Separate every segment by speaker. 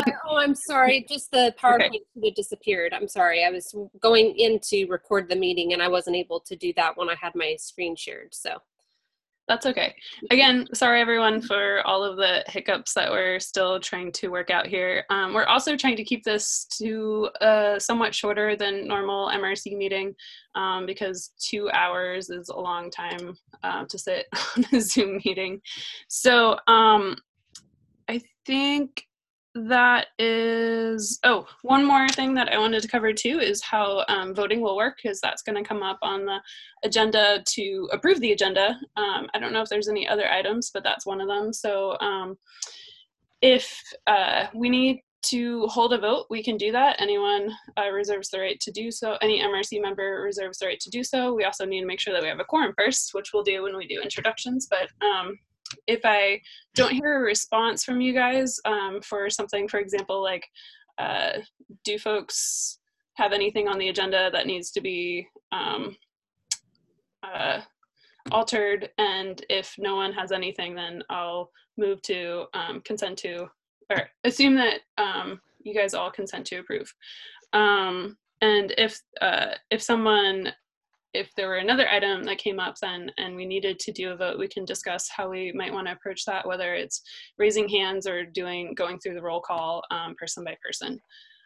Speaker 1: Oh, I'm sorry. Just the PowerPoint should have disappeared. I'm sorry. I was going in to record the meeting and I wasn't able to do that when I had my screen shared. So
Speaker 2: that's okay. Again, sorry everyone for all of the hiccups that we're still trying to work out here. We're also trying to keep this to somewhat shorter than normal MRC meeting because 2 hours is a long time to sit on a Zoom meeting. So I think that is, oh, one more thing that I wanted to cover too is how voting will work, because that's going to come up on the agenda to approve the agenda. I don't know if there's any other items, but that's one of them. So if we need to hold a vote, we can do that. Anyone reserves the right to do so. Any MRC member reserves the right to do so. We also need to make sure that we have a quorum first, which we'll do when we do introductions. But if I don't hear a response from you guys for something, for example, like do folks have anything on the agenda that needs to be altered? And if no one has anything, then I'll move to consent to, or assume that you guys all consent to approve. And if there were another item that came up then and we needed to do a vote, we can discuss how we might want to approach that, whether it's raising hands or going through the roll call person by person.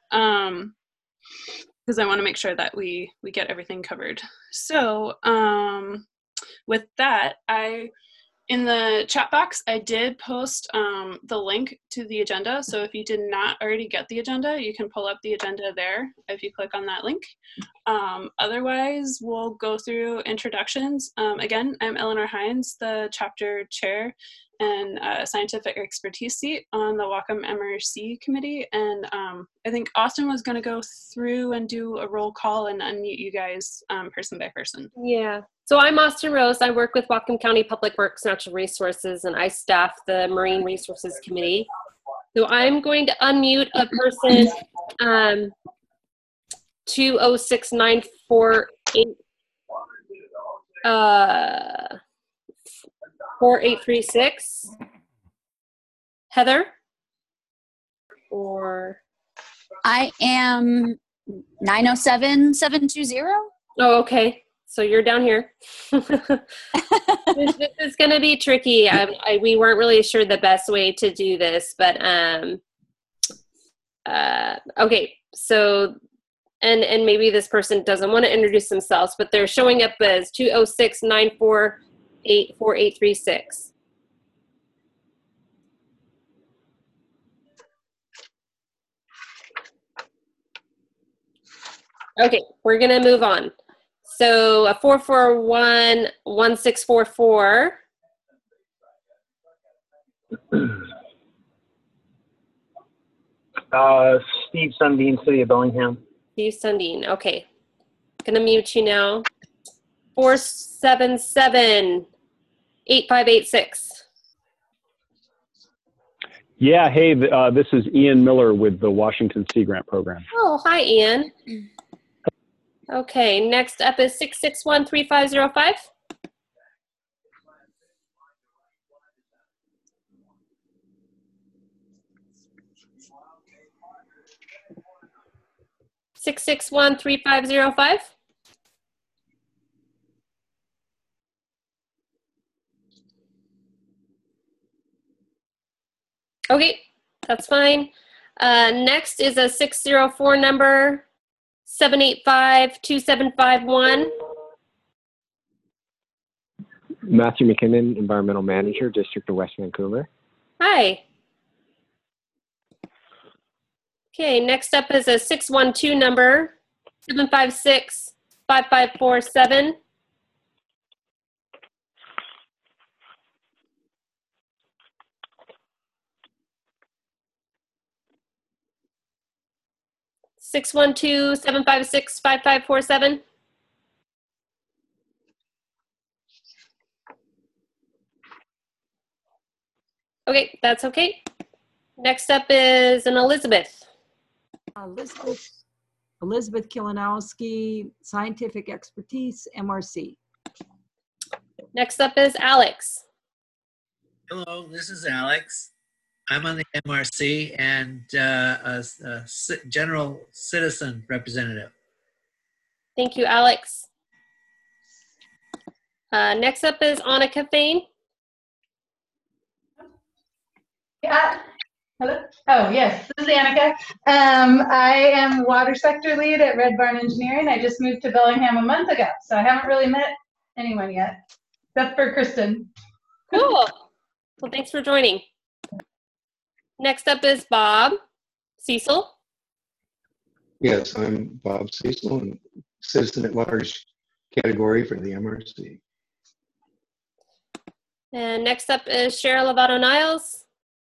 Speaker 2: Because I want to make sure that we get everything covered. So with that, in the chat box, I did post the link to the agenda. So if you did not already get the agenda, you can pull up the agenda there if you click on that link. Otherwise, we'll go through introductions. Again, I'm Eleanor Hines, the chapter chair and scientific expertise seat on the Whatcom MRC committee. And I think Austin was going to go through and do a roll call and unmute you guys person by person.
Speaker 1: yeah. So I'm Austin Rose. I work with Whatcom County Public Works Natural Resources, and I staff the Marine Resources Committee. So I'm going to unmute a person 206948 4836. Heather? Or
Speaker 3: I am 907720.
Speaker 1: oh, okay. So you're down here. This is going to be tricky. We weren't really sure the best way to do this, but okay. So, and maybe this person doesn't want to introduce themselves, but they're showing up as 206-948-4836. Okay, we're going to move on. So a 441-1644.
Speaker 4: Steve Sundin, City of Bellingham.
Speaker 1: Steve Sundin, okay. Gonna mute you now. 477-8586.
Speaker 5: Yeah, hey, this is Ian Miller with the Washington Sea Grant Program.
Speaker 1: Oh, hi, Ian. Okay, next up is 661-3505. (661-3505). Okay, that's fine. Next is a 604 number, 785-2751.
Speaker 6: Matthew McKinnon, Environmental Manager, District of West Vancouver.
Speaker 1: Hi. Okay, next up is a 612 number, 756-5547. (612-756-5547). Okay, that's okay. Next up is an Elizabeth.
Speaker 7: Elizabeth Kilanowski, Scientific Expertise, MRC.
Speaker 1: Next up is Alex.
Speaker 8: Hello, this is Alex. I'm on the MRC and general citizen representative.
Speaker 1: Thank you, Alex. Next up is Annika Fain.
Speaker 9: Yeah. Hello. Oh, yes. This is Annika. I am water sector lead at Red Barn Engineering. I just moved to Bellingham a month ago, so I haven't really met anyone yet, except for Kristen.
Speaker 1: Cool. Well, thanks for joining. Next up is Bob Cecil.
Speaker 10: Yes, I'm Bob Cecil, and citizen at large category for the MRC.
Speaker 1: And next up is Cheryl Lovato Niles.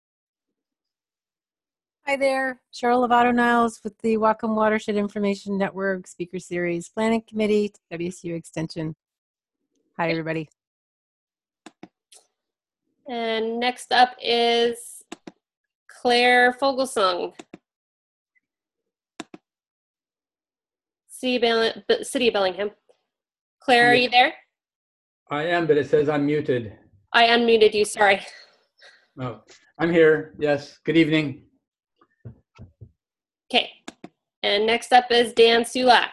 Speaker 11: Hi there, Cheryl Lovato Niles with the Whatcom Watershed Information Network Speaker Series Planning Committee, WSU Extension. Hi, everybody.
Speaker 1: And next up is Claire Fogelsong. City of Bellingham. Claire, are you there?
Speaker 12: I am, but it says I'm muted.
Speaker 1: I unmuted you, sorry.
Speaker 12: Oh, I'm here. Yes. Good evening.
Speaker 1: Okay. And next up is Dan Sulak.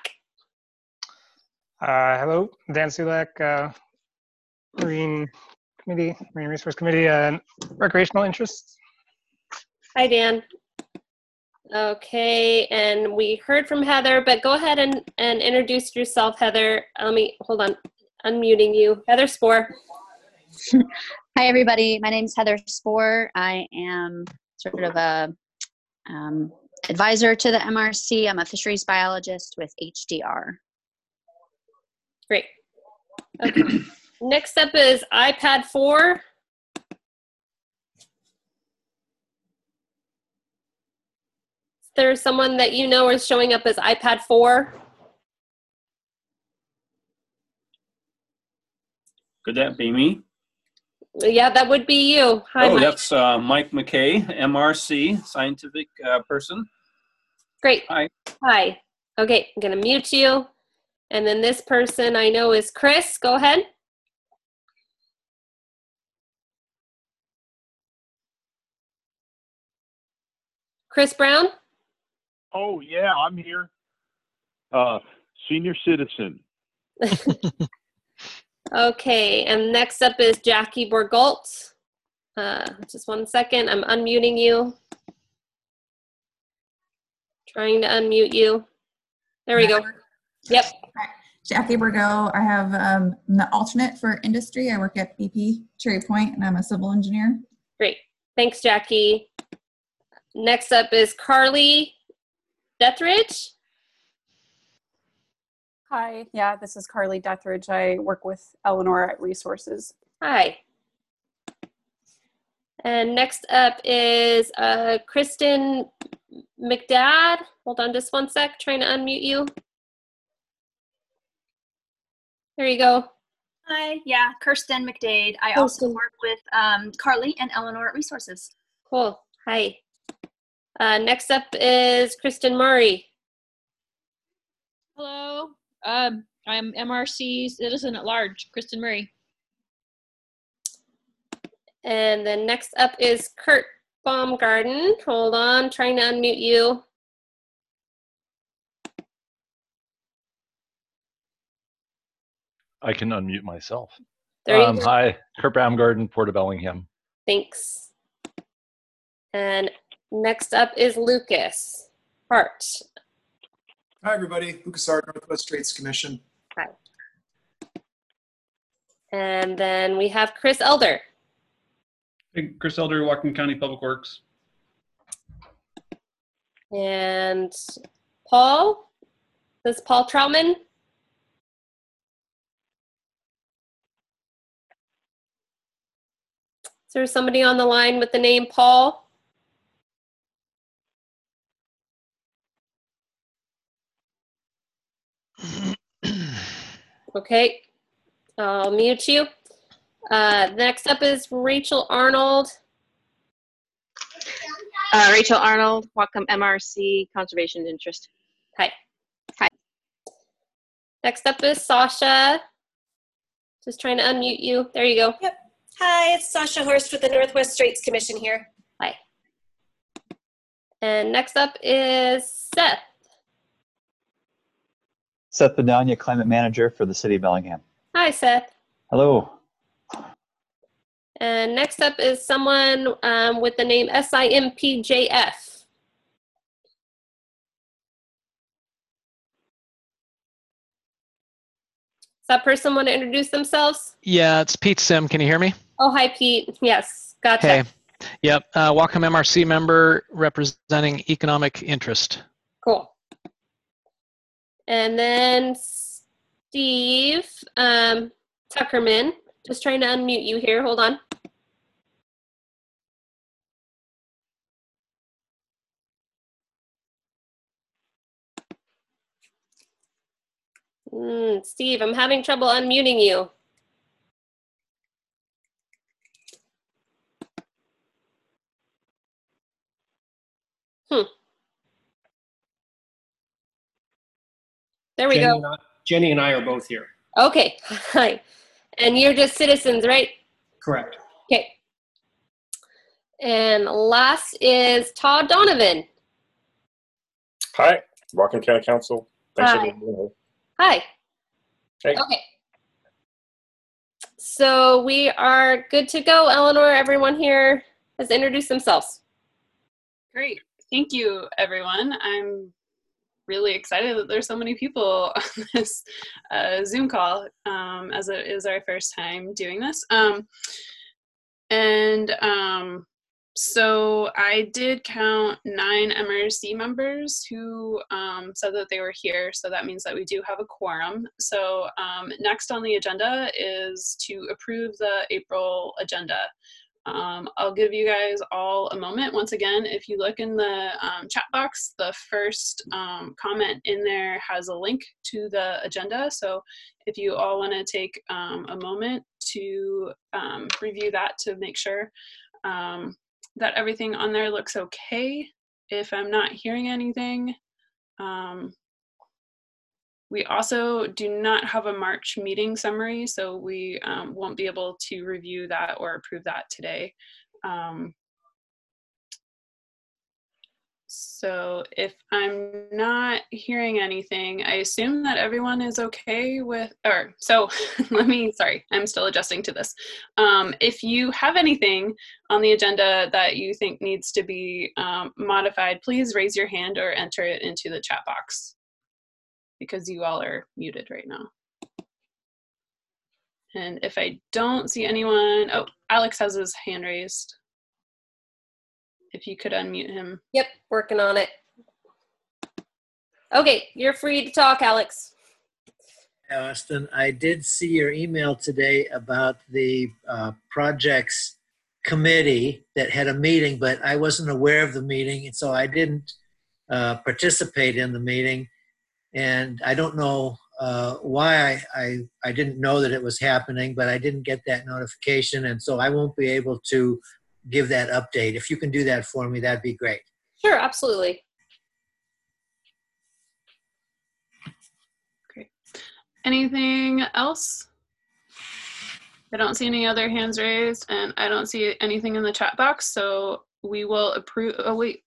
Speaker 13: Hello, Dan Sulak, Marine Resource Committee, and Recreational Interests.
Speaker 1: Hi, Dan. Okay, and we heard from Heather, but go ahead and introduce yourself, Heather. Let me, hold on, unmuting you. Heather Spoor.
Speaker 3: Hi, everybody. My name is Heather Spoor. I am sort of a advisor to the MRC. I'm a fisheries biologist with HDR.
Speaker 1: Great. Okay. Next up is iPad 4. Is there someone that you know is showing up as iPad 4?
Speaker 14: Could that be me?
Speaker 1: Yeah, that would be you. Hi, Mike.
Speaker 14: That's Mike McKay, MRC, scientific person.
Speaker 1: Great.
Speaker 14: Hi.
Speaker 1: Hi. Okay, I'm going to mute you. And then this person I know is Chris. Go ahead. Chris Brown?
Speaker 15: Oh, yeah, I'm here. Senior citizen.
Speaker 1: Okay, and next up is Jackie Borgalt. Just one second, I'm unmuting you. Trying to unmute you. There we go. Yep.
Speaker 16: Jackie Borgo. I have I'm the alternate for industry. I work at BP Cherry Point, and I'm a civil engineer.
Speaker 1: Great. Thanks, Jackie. Next up is Carly Dethridge.
Speaker 17: Hi, yeah, this is Carly Dethridge. I work with Eleanor at Resources.
Speaker 1: Hi. And next up is Kristen McDad. Hold on just one sec, trying to unmute you. There you go.
Speaker 18: Hi, yeah, Kirsten McDade. I also work with Carly and Eleanor at Resources.
Speaker 1: Cool, hi. Next up is Kristen Murray.
Speaker 19: Hello, I'm MRC citizen at large, Kristen Murray.
Speaker 1: And then next up is Kurt Baumgarten. Hold on, trying to unmute you.
Speaker 20: I can unmute myself.
Speaker 1: There you go.
Speaker 20: Hi, Kurt Baumgarten, Port of Bellingham.
Speaker 1: Thanks. And next up is Lucas Hart.
Speaker 21: Hi, everybody. Lucas Hart, Northwest Straits Commission.
Speaker 1: Hi. And then we have Chris Elder.
Speaker 22: Hey, Chris Elder, Whatcom County Public Works.
Speaker 1: And Paul. This is Paul Troutman. Is there somebody on the line with the name Paul? Okay, I'll mute you. Next up is Rachel Arnold.
Speaker 23: Rachel Arnold, Whatcom MRC, Conservation Interest.
Speaker 1: Hi.
Speaker 23: Hi.
Speaker 1: Next up is Sasha. Just trying to unmute you. There you go.
Speaker 24: Yep. Hi, it's Sasha Horst with the Northwest Straits Commission here.
Speaker 1: Hi. And next up is Seth.
Speaker 2: Seth Bedania, Climate Manager for the City of Bellingham.
Speaker 1: Hi, Seth.
Speaker 2: Hello.
Speaker 1: And next up is someone with the name SIMPJF. Does that person want to introduce themselves?
Speaker 4: Yeah, it's Pete Sim. Can you hear me?
Speaker 1: Oh, hi, Pete. Yes, gotcha.
Speaker 4: Hey. Yep. Wacom MRC member representing economic interest.
Speaker 1: Cool. And then Steve Tuckerman. Just trying to unmute you here. Hold on. Steve, I'm having trouble unmuting you. There we go.
Speaker 5: Jenny and I are both here.
Speaker 1: Okay. Hi. And you're just citizens, right?
Speaker 5: Correct.
Speaker 1: Okay. And last is Todd Donovan.
Speaker 24: Hi, Whatcom County Council. Thanks for
Speaker 1: Hi.
Speaker 24: being here.
Speaker 1: Hi.
Speaker 24: Hey.
Speaker 1: Okay. So we are good to go. Eleanor, everyone here has introduced themselves.
Speaker 17: Great. Thank you, everyone. I'm really excited that there's so many people on this Zoom call, as it is our first time doing this. So I did count 9 MRC members who said that they were here, so that means that we do have a quorum. So next on the agenda is to approve the April agenda. I'll give you guys all a moment. Once again, if you look in the chat box, the first comment in there has a link to the agenda. So if you all want to take a moment to review that to make sure that everything on there looks okay. If I'm not hearing anything, we also do not have a March meeting summary, so we won't be able to review that or approve that today. So if I'm not hearing anything, I assume that everyone is okay with, sorry, I'm still adjusting to this. If you have anything on the agenda that you think needs to be modified, please raise your hand or enter it into the chat box, because you all are muted right now. And if I don't see anyone, oh, Alex has his hand raised. If you could unmute him.
Speaker 1: Yep, working on it. Okay, you're free to talk, Alex.
Speaker 8: Austin, I did see your email today about the projects committee that had a meeting, but I wasn't aware of the meeting, and so I didn't participate in the meeting. And I don't know why I didn't know that it was happening, but I didn't get that notification, and so I won't be able to give that update. If you can do that for me, that'd be great.
Speaker 1: Sure, absolutely.
Speaker 17: Great. Anything else? I don't see any other hands raised, and I don't see anything in the chat box, so we will approve. Oh, wait.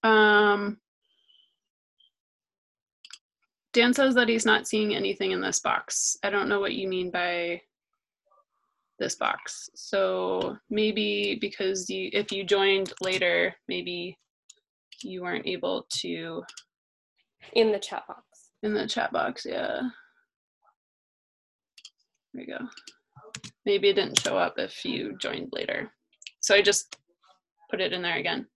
Speaker 17: Dan says that he's not seeing anything in this box. I don't know what you mean by this box. So maybe because if you joined later, maybe you weren't able to.
Speaker 1: In the chat box.
Speaker 17: In the chat box, yeah. There you go. Maybe it didn't show up if you joined later. So I just put it in there again.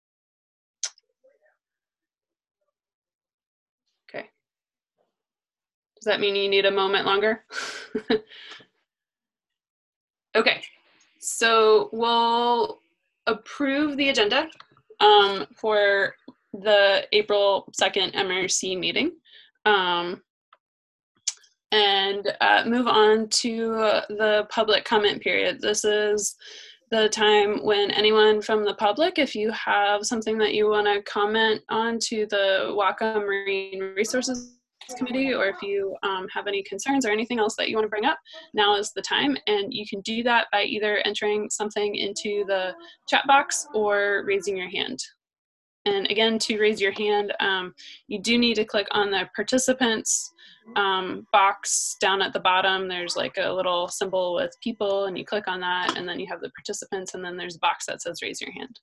Speaker 17: Okay. Does that mean you need a moment longer? Okay, so we'll approve the agenda for the April 2nd MRC meeting and move on to the public comment period. This is the time when anyone from the public, if you have something that you want to comment on to the Whatcom Marine Resources Committee, or if you have any concerns or anything else that you want to bring up, now is the time. And you can do that by either entering something into the chat box or raising your hand. And again, to raise your hand, you do need to click on the participants box down at the bottom. There's like a little symbol with people, and you click on that, and then you have the participants, and then there's a box that says raise your hand.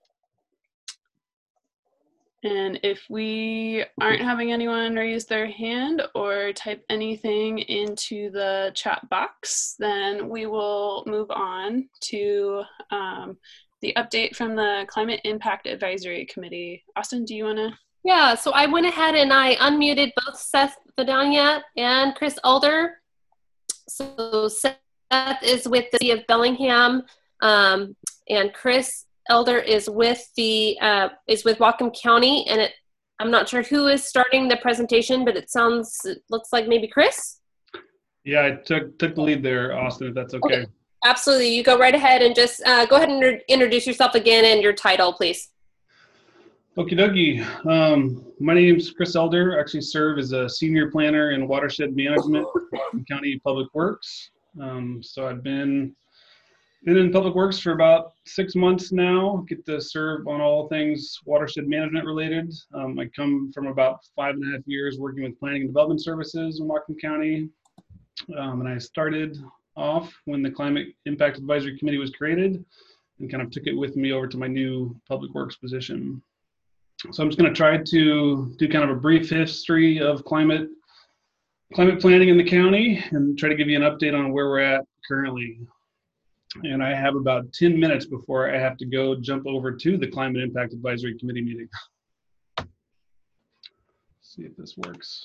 Speaker 17: And if we aren't having anyone raise their hand or type anything into the chat box, then we will move on to the update from the Climate Impact Advisory Committee. Austin, do you want to?
Speaker 1: Yeah, so I went ahead and I unmuted both Seth Vidania and Chris Elder. So Seth is with the City of Bellingham, and Chris Elder is with the with Whatcom County, and I'm not sure who is starting the presentation, but it looks like maybe Chris.
Speaker 22: Yeah, I took the lead there, Austin, if that's okay.
Speaker 1: Absolutely, you go right ahead and just go ahead and introduce yourself again and your title, please.
Speaker 22: Okie dokie. My name's Chris Elder. I actually serve as a senior planner in watershed management in County Public Works. So I've been in Public Works for about 6 months now. Get to serve on all things watershed management related. I come from about 5.5 years working with planning and development services in Whatcom County. And I started off when the Climate Impact Advisory Committee was created and kind of took it with me over to my new Public Works position. So I'm just going to try to do kind of a brief history of climate planning in the county and try to give you an update on where we're at currently. And I have about 10 minutes before I have to go jump over to the Climate Impact Advisory Committee meeting. See if this works.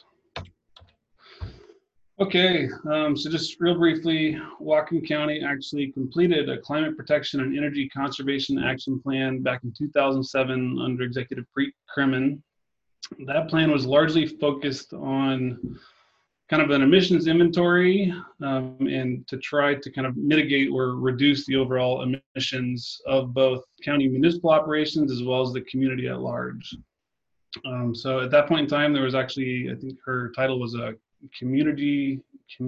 Speaker 22: Okay, so just real briefly, Whatcom County actually completed a climate protection and energy conservation action plan back in 2007 under Executive Kremen. That plan was largely focused on kind of an emissions inventory and to try to kind of mitigate or reduce the overall emissions of both county municipal operations as well as the community at large. So at that point in time, there was actually, I think her title was a community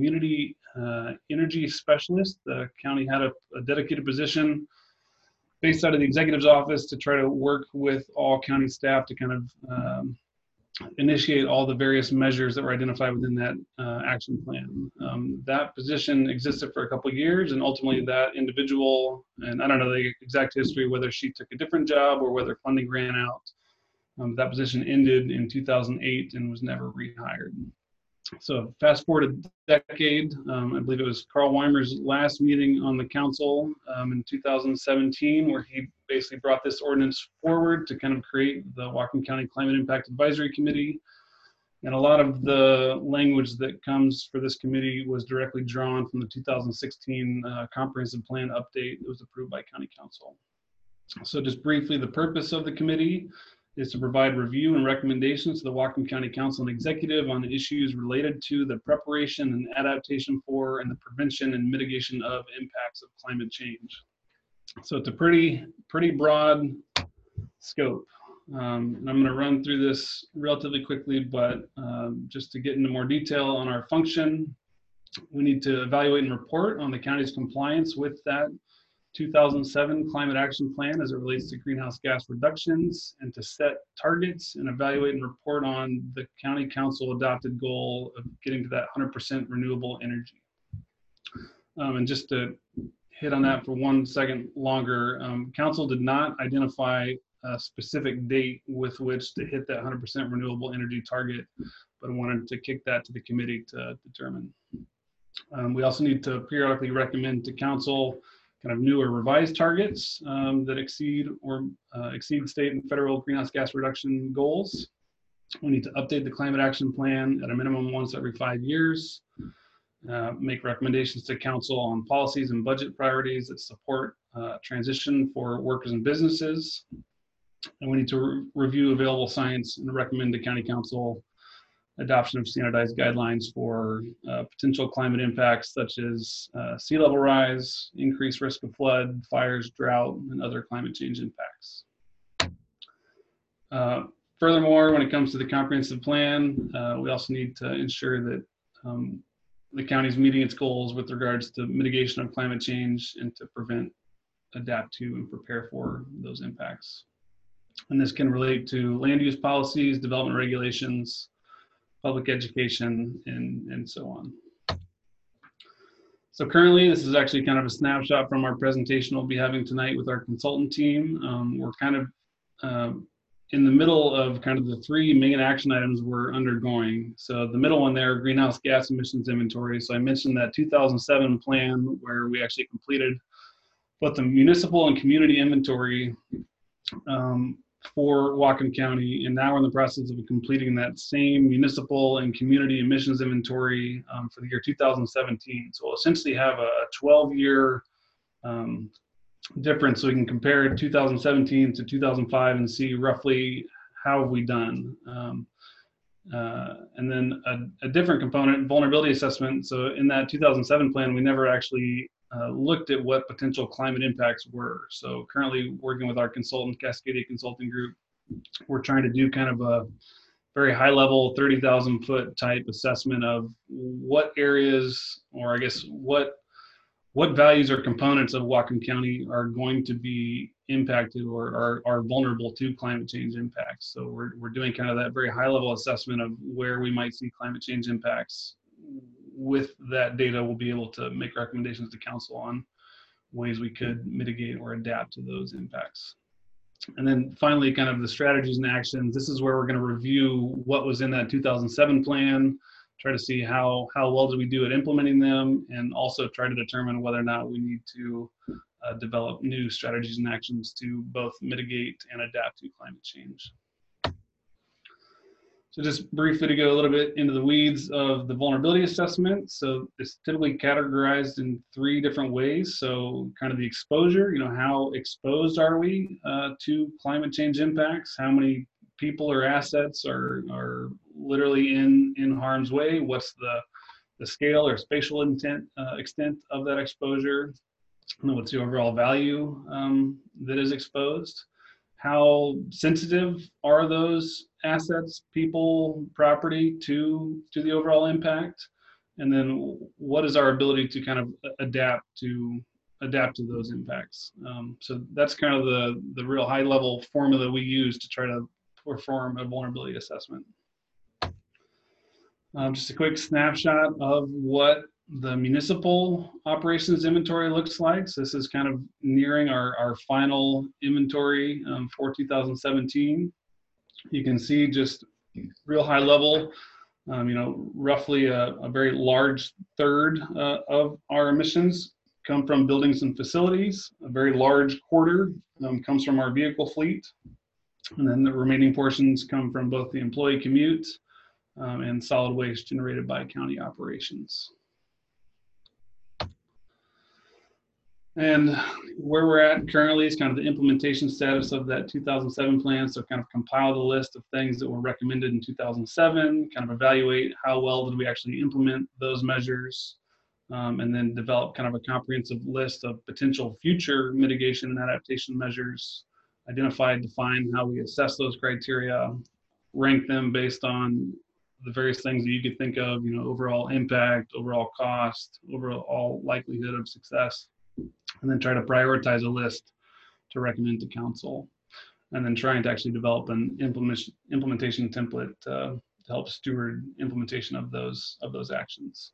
Speaker 22: energy specialist. The county had a dedicated position based out of the executive's office to try to work with all county staff to kind of initiate all the various measures that were identified within that action plan. That position existed for a couple of years, and ultimately that individual, and I don't know the exact history, whether she took a different job or whether funding ran out, that position ended in 2008 and was never rehired. So fast forward a decade, I believe it was Carl Weimer's last meeting on the council in 2017, where he basically brought this ordinance forward to kind of create the Whatcom County Climate Impact Advisory Committee. And a lot of the language that comes for this committee was directly drawn from the 2016 comprehensive plan update that was approved by County Council. So just briefly, the purpose of the committee is to provide review and recommendations to the Whatcom County Council and Executive on issues related to the preparation and adaptation for and the prevention and mitigation of impacts of climate change. So it's a pretty broad scope. And I'm going to run through this relatively quickly, but just to get into more detail on our function, we need to evaluate and report on the county's compliance with that 2007 Climate Action Plan as it relates to greenhouse gas reductions, and to set targets and evaluate and report on the County Council adopted goal of getting to that 100% renewable energy. And just to hit on that for 1 second longer, Council did not identify a specific date with which to hit that 100% renewable energy target, but wanted to kick that to the committee to determine. We also need to periodically recommend to Council kind of new or revised targets that exceed state and federal greenhouse gas reduction goals. We need to update the climate action plan at a minimum once every 5 years, make recommendations to council on policies and budget priorities that support transition for workers and businesses. And we need to review available science and recommend to county council adoption of standardized guidelines for potential climate impacts such as sea level rise, increased risk of flood, fires, drought, and other climate change impacts. Furthermore, when it comes to the comprehensive plan, we also need to ensure that the county is meeting its goals with regards to mitigation of climate change and to prevent, adapt to, and prepare for those impacts. And this can relate to land use policies, development regulations, public education, and so on. So currently, this is actually kind of a snapshot from our presentation we'll be having tonight with our consultant team. We're kind of in the middle of kind of the 3 main action items we're undergoing. So the middle one there, greenhouse gas emissions inventory. So I mentioned that 2007 plan where we actually completed both the municipal and community inventory for Whatcom County, and now we're in the process of completing that same municipal and community emissions inventory for the year 2017. So we'll essentially have a 12-year difference, so we can compare 2017 to 2005 and see roughly how have we done. And then a different component, vulnerability assessment. So in that 2007 plan, we never actually looked at what potential climate impacts were. So currently working with our consultant, Cascadia Consulting Group, we're trying to do kind of a very high level 30,000 foot type assessment of what areas, or I guess what values or components of Whatcom County are going to be impacted or are vulnerable to climate change impacts. So we're doing kind of that very high level assessment of where we might see climate change impacts. With that data, we'll be able to make recommendations to council on ways we could mitigate or adapt to those impacts. And then finally, kind of the strategies and actions. This is where we're going to review what was in that 2007 plan, try to see how well did we do at implementing them, and also try to determine whether or not we need to develop new strategies and actions to both mitigate and adapt to climate change. So just briefly to go a little bit into the weeds of the vulnerability assessment. So it's typically categorized in 3 different ways. So kind of the exposure, you know, how exposed are we to climate change impacts? How many people or assets are literally in harm's way? What's the scale or spatial extent of that exposure? And what's the overall value that is exposed? How sensitive are those assets, people, property to the overall impact? And then what is our ability to kind of adapt to those impacts? So that's kind of the real high level formula we use to try to perform a vulnerability assessment. Just a quick snapshot of what the municipal operations inventory looks like. So this is kind of nearing our final inventory for 2017. You can see just real high level, you know, roughly a very large third of our emissions come from buildings and facilities. A very large quarter comes from our vehicle fleet. And then the remaining portions come from both the employee commute and solid waste generated by county operations. And where we're at currently is kind of the implementation status of that 2007 plan. So kind of compile the list of things that were recommended in 2007, kind of evaluate how well did we actually implement those measures, and then develop kind of a comprehensive list of potential future mitigation and adaptation measures, identify and define how we assess those criteria, rank them based on the various things that you could think of, you know, overall impact, overall cost, overall likelihood of success, and then try to prioritize a list to recommend to council, and then trying to actually develop an implementation template to help steward implementation of those actions.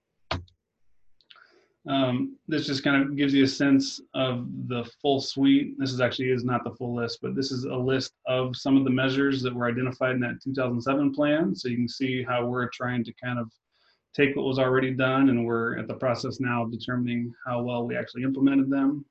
Speaker 22: This just kind of gives you a sense of the full suite. This is not the full list, but this is a list of some of the measures that were identified in that 2007 plan. So you can see how we're trying to kind of take what was already done, and we're at the process now of determining how well we actually implemented them.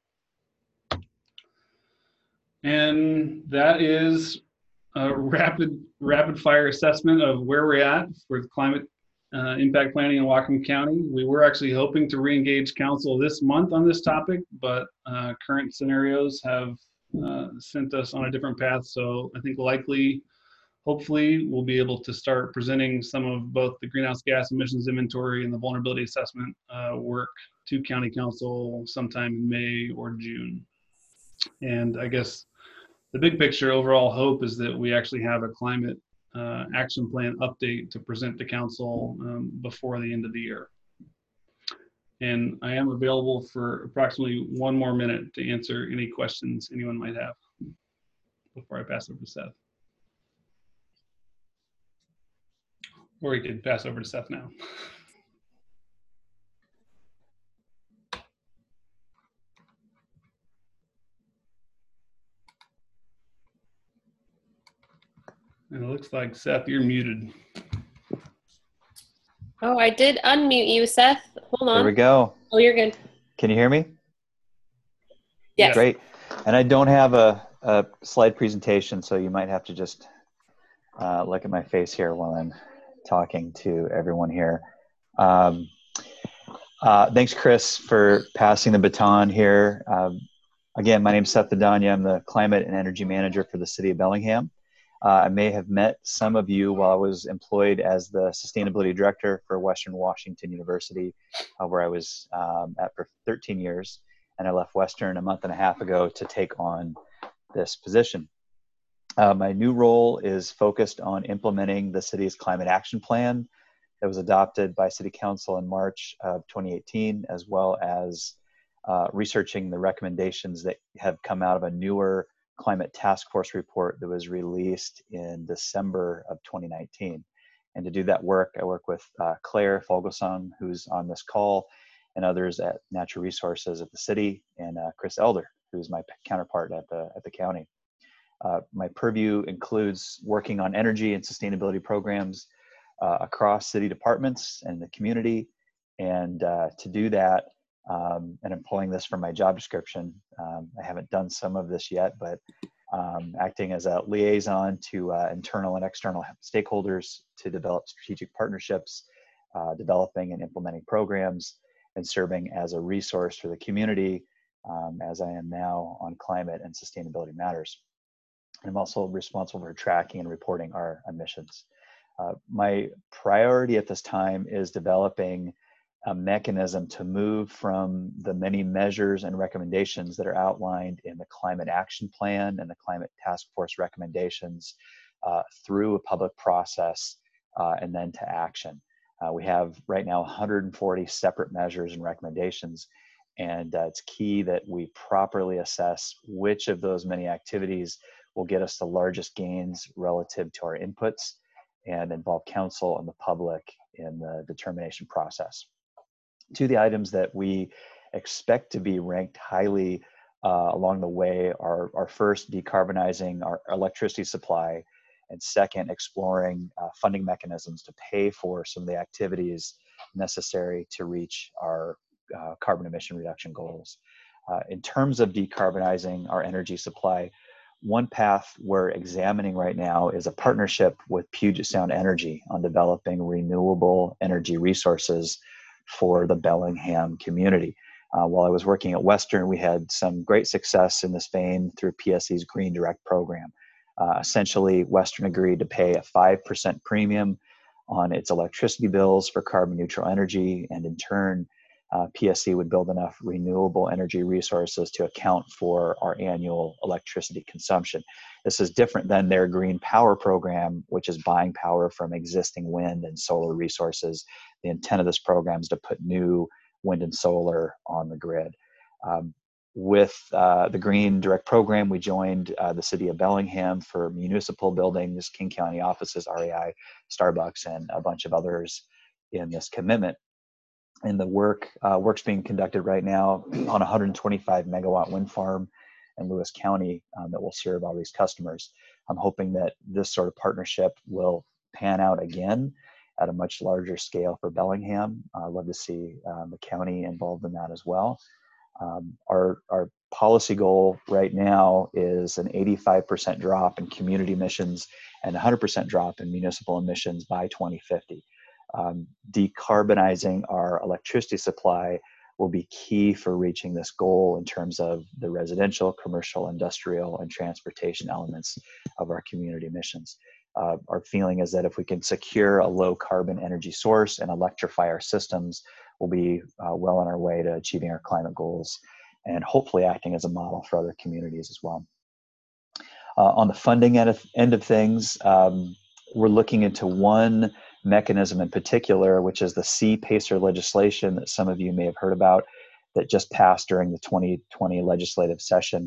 Speaker 22: And that is a rapid fire assessment of where we're at with climate impact planning in Whatcom County. We were actually hoping to re-engage council this month on this topic, but current scenarios have sent us on a different path. So I think hopefully we'll be able to start presenting some of both the greenhouse gas emissions inventory and the vulnerability assessment work to county council sometime in May or June. And I guess the big picture overall hope is that we actually have a climate action plan update to present to council before the end of the year. And I am available for approximately 1 more minute to answer any questions anyone might have. before I pass over to Seth. Or we could pass over to Seth now. And it looks like, Seth, you're muted.
Speaker 1: Oh, I did unmute you, Seth. Hold on.
Speaker 2: There we go.
Speaker 1: Oh, you're good.
Speaker 2: Can you hear me?
Speaker 1: Yes.
Speaker 2: Great. And I don't have a slide presentation, so you might have to just look at my face here while I'm talking to everyone here. Thanks, Chris, for passing the baton here. Again, my name is Seth Vidania. I'm the Climate and Energy Manager for the City of Bellingham. I may have met some of you while I was employed as the Sustainability Director for Western Washington University, where I was at for 13 years. And I left Western a month and a half ago to take on this position. My new role is focused on implementing the city's climate action plan that was adopted by City Council in March of 2018, as well as researching the recommendations that have come out of a newer climate task force report that was released in December of 2019. And to do that work, I work with Claire Fogelsong, who's on this call, and others at Natural Resources at the city, and Chris Elder, who's my counterpart at the county. My purview includes working on energy and sustainability programs across city departments and the community. And to do that, and I'm pulling this from my job description, I haven't done some of this yet, but acting as a liaison to internal and external stakeholders to develop strategic partnerships, developing and implementing programs, and serving as a resource for the community, as I am now on climate and sustainability matters. I'm also responsible for tracking and reporting our emissions. My priority at this time is developing a mechanism to move from the many measures and recommendations that are outlined in the Climate Action Plan and the Climate Task Force recommendations through a public process and then to action. We have right now 140 separate measures and recommendations, and it's key that we properly assess which of those many activities will get us the largest gains relative to our inputs and involve council and the public in the determination process. Two of the items that we expect to be ranked highly along the way are first, decarbonizing our electricity supply, and second, exploring funding mechanisms to pay for some of the activities necessary to reach our carbon emission reduction goals. In terms of decarbonizing our energy supply, one path we're examining right now is a partnership with Puget Sound Energy on developing renewable energy resources for the Bellingham community. While I was working at Western, we had some great success in this vein through PSC's Green Direct program. Essentially, Western agreed to pay a 5% premium on its electricity bills for carbon neutral energy, and in turn, PSC would build enough renewable energy resources to account for our annual electricity consumption. This is different than their green power program, which is buying power from existing wind and solar resources. The intent of this program is to put new wind and solar on the grid. With the Green Direct program, we joined the city of Bellingham for municipal buildings, King County offices, REI, Starbucks, and a bunch of others in this commitment. And the work's being conducted right now on a 125 megawatt wind farm in Lewis County that will serve all these customers. I'm hoping that this sort of partnership will pan out again at a much larger scale for Bellingham. I'd love to see the county involved in that as well. Our policy goal right now is an 85% drop in community emissions and 100% drop in municipal emissions by 2050. Decarbonizing our electricity supply will be key for reaching this goal in terms of the residential, commercial, industrial, and transportation elements of our community emissions. Our feeling is that if we can secure a low carbon energy source and electrify our systems, we'll be well on our way to achieving our climate goals and hopefully acting as a model for other communities as well. On the funding end of things, we're looking into one mechanism in particular, which is the C-PACER legislation that some of you may have heard about that just passed during the 2020 legislative session.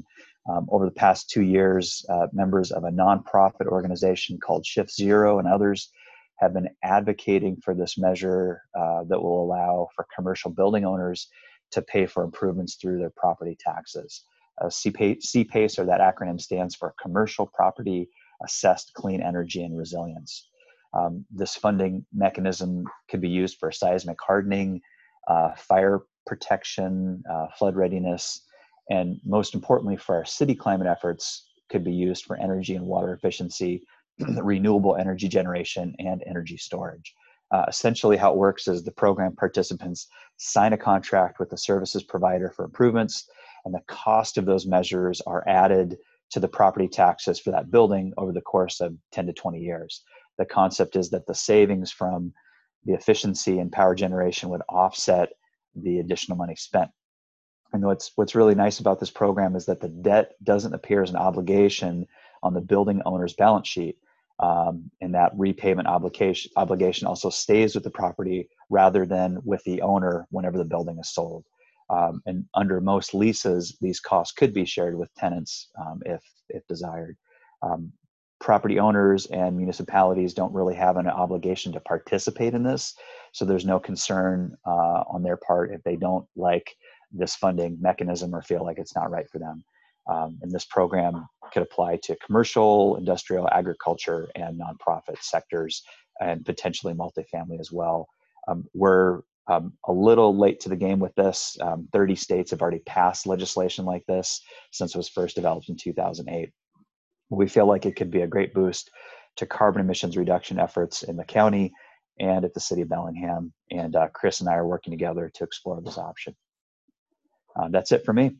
Speaker 2: Over the past 2 years, members of a nonprofit organization called Shift Zero and others have been advocating for this measure that will allow for commercial building owners to pay for improvements through their property taxes. CPACE, or that acronym, stands for Commercial Property Assessed Clean Energy and Resilience. This funding mechanism could be used for seismic hardening, fire protection, flood readiness, and most importantly for our city climate efforts, could be used for energy and water efficiency, renewable energy generation, and energy storage. Essentially how it works is the program participants sign a contract with the services provider for improvements, and the cost of those measures are added to the property taxes for that building over the course of 10 to 20 years. The concept is that the savings from the efficiency and power generation would offset the additional money spent. And what's really nice about this program is that the debt doesn't appear as an obligation on the building owner's balance sheet, and that repayment obligation also stays with the property rather than with the owner whenever the building is sold. And under most leases, these costs could be shared with tenants if desired. Property owners and municipalities don't really have an obligation to participate in this, so there's no concern on their part if they don't like this funding mechanism or feel like it's not right for them. And this program could apply to commercial, industrial, agriculture, and nonprofit sectors, and potentially multifamily as well. We're a little late to the game with this. 30 states have already passed legislation like this since it was first developed in 2008. We feel like it could be a great boost to carbon emissions reduction efforts in the county and at the city of Bellingham. And Chris and I are working together to explore this option. That's it for me.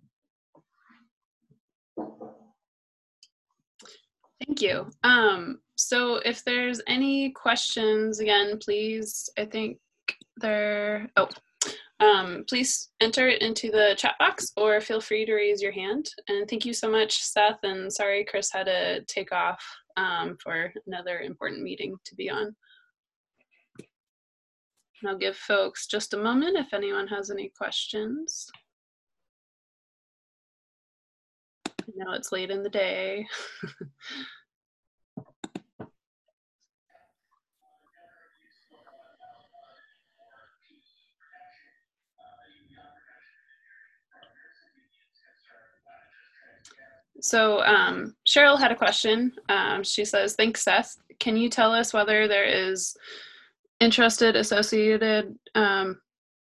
Speaker 17: Thank you. So if there's any questions, again, please, I think please enter it into the chat box or feel free to raise your hand. And thank you so much, Seth. And sorry, Chris had to take off for another important meeting to be on. And I'll give folks just a moment if anyone has any questions. I know it's late in the day. So Cheryl had a question. She says, thanks, Seth. Can you tell us whether there is interest associated with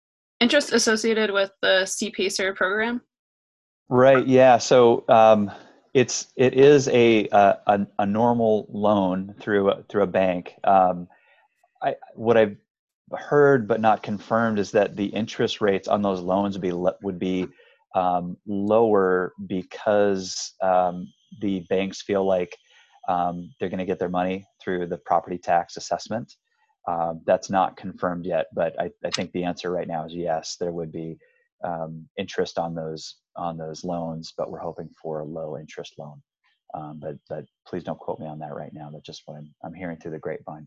Speaker 17: the CPACER program?
Speaker 2: Right. Yeah. So it is a normal loan through a bank. What I've heard but not confirmed is that the interest rates on those loans would be lower because the banks feel like they're going to get their money through the property tax assessment. That's not confirmed yet, but I think the answer right now is yes, there would be interest on those loans, but we're hoping for a low interest loan. But please don't quote me on that right now. That's just what I'm hearing through the grapevine.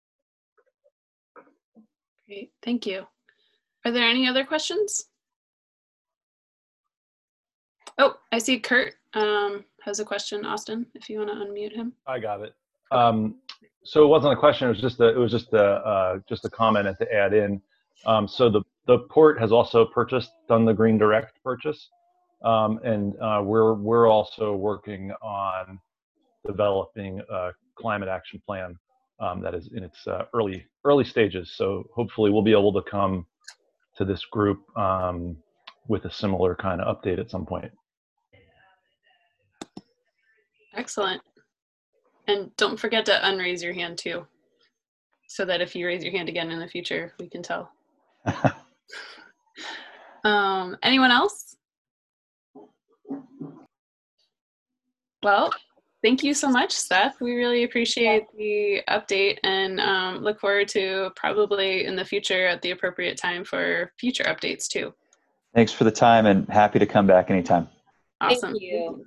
Speaker 17: Great, thank you. Are there any other questions? Oh, I see Kurt has a question. Austin, if you want to unmute him.
Speaker 20: I got it. So it wasn't a question. It was just a comment to add in. So the port has also done the Green Direct purchase, and we're also working on developing a climate action plan that is in its early stages. So hopefully we'll be able to come to this group with a similar kind of update at some point.
Speaker 17: Excellent. And don't forget to unraise your hand too, so that if you raise your hand again in the future, we can tell. Anyone else? Well, thank you so much, Seth. We really appreciate the update and look forward to probably in the future at the appropriate time for future updates too.
Speaker 2: Thanks for the time and happy to come back anytime.
Speaker 17: Awesome.
Speaker 18: Thank you.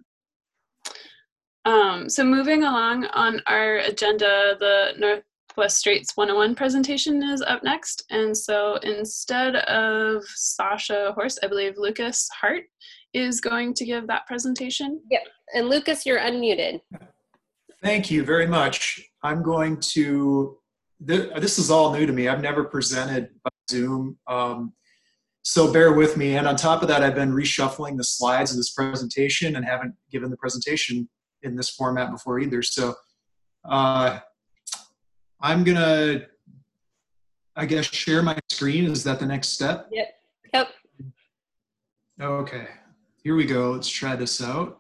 Speaker 17: So moving along on our agenda, the Northwest Straits 101 presentation is up next. And so instead of Sasha Horst, I believe Lucas Hart is going to give that presentation.
Speaker 1: Yep. And Lucas, you're unmuted.
Speaker 21: Thank you very much. I'm going to, this is all new to me. I've never presented by Zoom. So bear with me. And on top of that, I've been reshuffling the slides of this presentation and haven't given the presentation in this format before either. So I'm going to, I guess, share my screen. Is that the next step?
Speaker 1: Yep. Yep.
Speaker 21: Okay. Here we go. Let's try this out.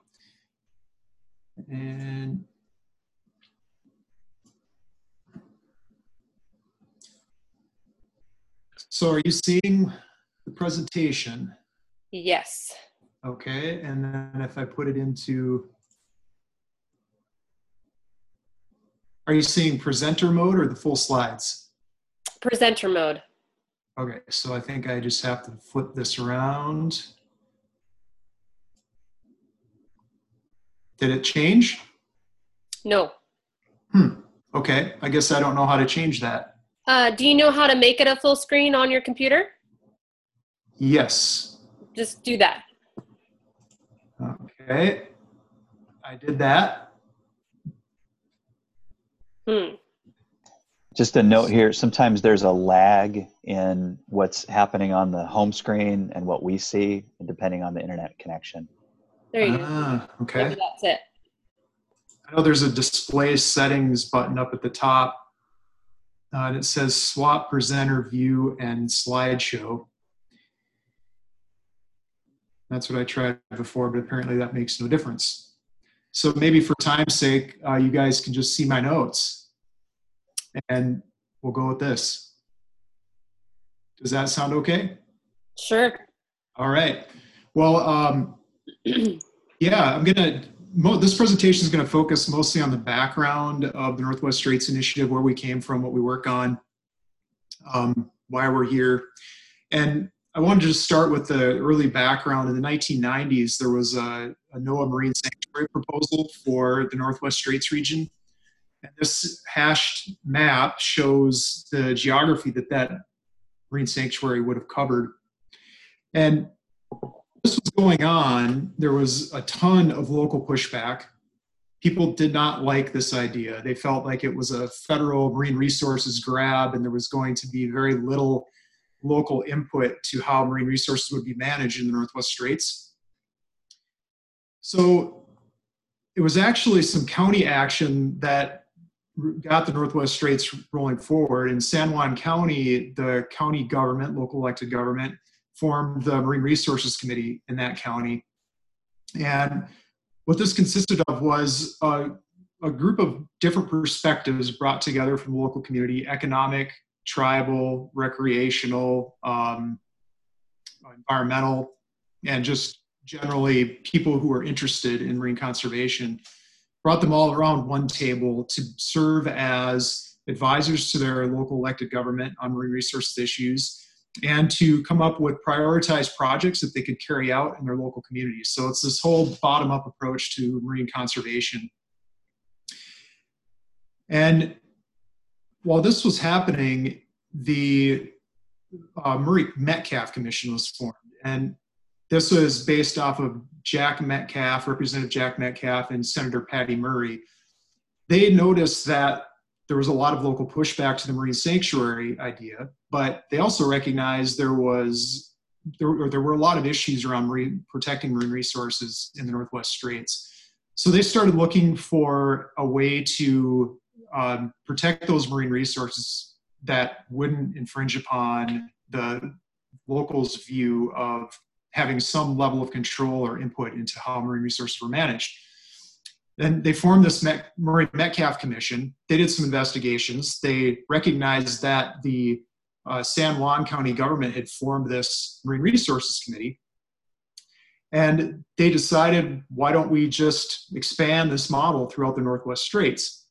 Speaker 21: And so are you seeing the presentation?
Speaker 1: Yes.
Speaker 21: Okay, and then if I put it into, are you seeing presenter mode or the full slides?
Speaker 1: Presenter mode.
Speaker 21: Okay, so I think I just have to flip this around. Did it change?
Speaker 1: No.
Speaker 21: Okay, I guess I don't know how to change that.
Speaker 1: Do you know how to make it a full screen on your computer?
Speaker 21: Yes.
Speaker 1: Just do that.
Speaker 21: Okay, I did that.
Speaker 2: Just a note here, sometimes there's a lag in what's happening on the home screen and what we see, depending on the internet connection.
Speaker 1: There you go.
Speaker 21: Okay.
Speaker 1: Maybe that's it.
Speaker 21: I know there's a display settings button up at the top. And it says swap presenter view and slideshow. That's what I tried before, but apparently that makes no difference. So maybe for time's sake, you guys can just see my notes. And we'll go with this. Does that sound okay?
Speaker 1: Sure.
Speaker 21: All right. Well, yeah, I'm gonna, this presentation is gonna focus mostly on the background of the Northwest Straits Initiative, where we came from, what we work on, why we're here. And I wanted to just start with the early background. In the 1990s, there was a NOAA Marine Sanctuary proposal for the Northwest Straits region. And this hashed map shows the geography that that marine sanctuary would have covered. And this was going on. There was a ton of local pushback. People did not like this idea. They felt like it was a federal marine resources grab, and there was going to be very little local input to how marine resources would be managed in the Northwest Straits. So it was actually some county action that got the Northwest Straits rolling forward. In San Juan County, the county government, local elected government, formed the Marine Resources Committee in that county. And what this consisted of was a group of different perspectives brought together from the local community: economic, tribal, recreational, environmental, and just generally people who are interested in marine conservation. Brought them all around one table to serve as advisors to their local elected government on marine resources issues, and to come up with prioritized projects that they could carry out in their local communities. So it's this whole bottom-up approach to marine conservation. And while this was happening, the Murray Metcalf Commission was formed. And this was based off of Jack Metcalf, Representative Jack Metcalf, and Senator Patty Murray. They noticed that there was a lot of local pushback to the marine sanctuary idea, but they also recognized there were a lot of issues around protecting marine resources in the Northwest Straits. So they started looking for a way to protect those marine resources that wouldn't infringe upon the locals' view of having some level of control or input into how marine resources were managed. Then they formed this Murray Metcalf Commission. They did some investigations. They recognized that the San Juan County government had formed this Marine Resources Committee. And they decided, why don't we just expand this model throughout the Northwest Straits?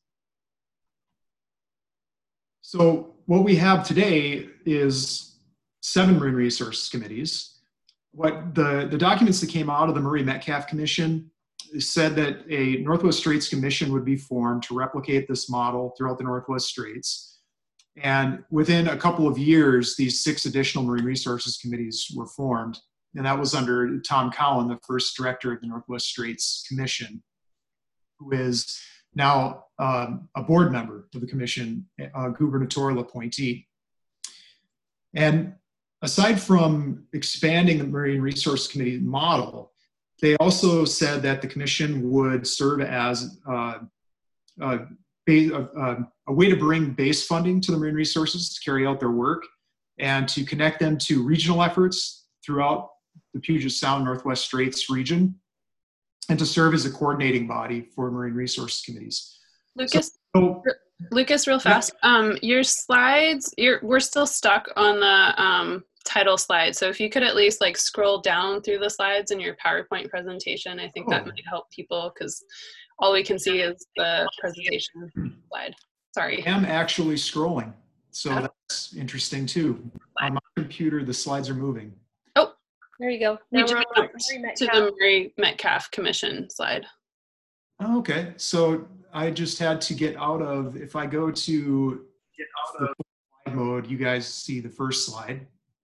Speaker 21: So what we have today is 7 Marine Resources Committees. What the documents that came out of the Murray Metcalf Commission said that a Northwest Straits Commission would be formed to replicate this model throughout the Northwest Straits. And within a couple of years, these 6 additional Marine Resources Committees were formed. and that was under Tom Cowan, the first director of the Northwest Straits Commission, who is now a board member of the commission, a gubernatorial appointee. And aside from expanding the Marine Resource Committee model, they also said that the commission would serve as a way to bring base funding to the marine resources to carry out their work and to connect them to regional efforts throughout the Puget Sound Northwest Straits region, and to serve as a coordinating body for marine resource committees.
Speaker 17: Lucas, real fast. Your slides, we're still stuck on the title slide. So if you could at least like scroll down through the slides in your PowerPoint presentation, I think that might help people, because all we can see is the presentation slide. Sorry.
Speaker 21: I am actually scrolling, so that's interesting too. On my computer, the slides are moving.
Speaker 17: Oh,
Speaker 1: there you go.
Speaker 17: We
Speaker 1: Now we're on
Speaker 17: to the Murray Metcalf Commission slide.
Speaker 21: Oh, okay, so I just had to get out of, if I go to slide mode, you guys see the first slide.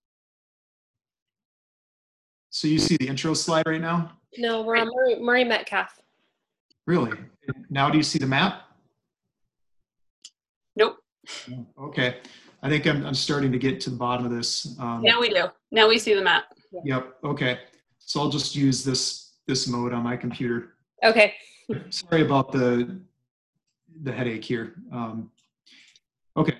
Speaker 21: So you see the intro slide right now?
Speaker 1: No, we're on Murray Metcalf.
Speaker 21: Really? Now do you see the map?
Speaker 17: Nope.
Speaker 21: Okay. I think I'm starting to get to the bottom of this.
Speaker 17: Now we do. Now we see the map.
Speaker 21: Yep. Okay. So I'll just use this mode on my computer.
Speaker 1: Okay.
Speaker 21: Sorry about the headache here. Okay.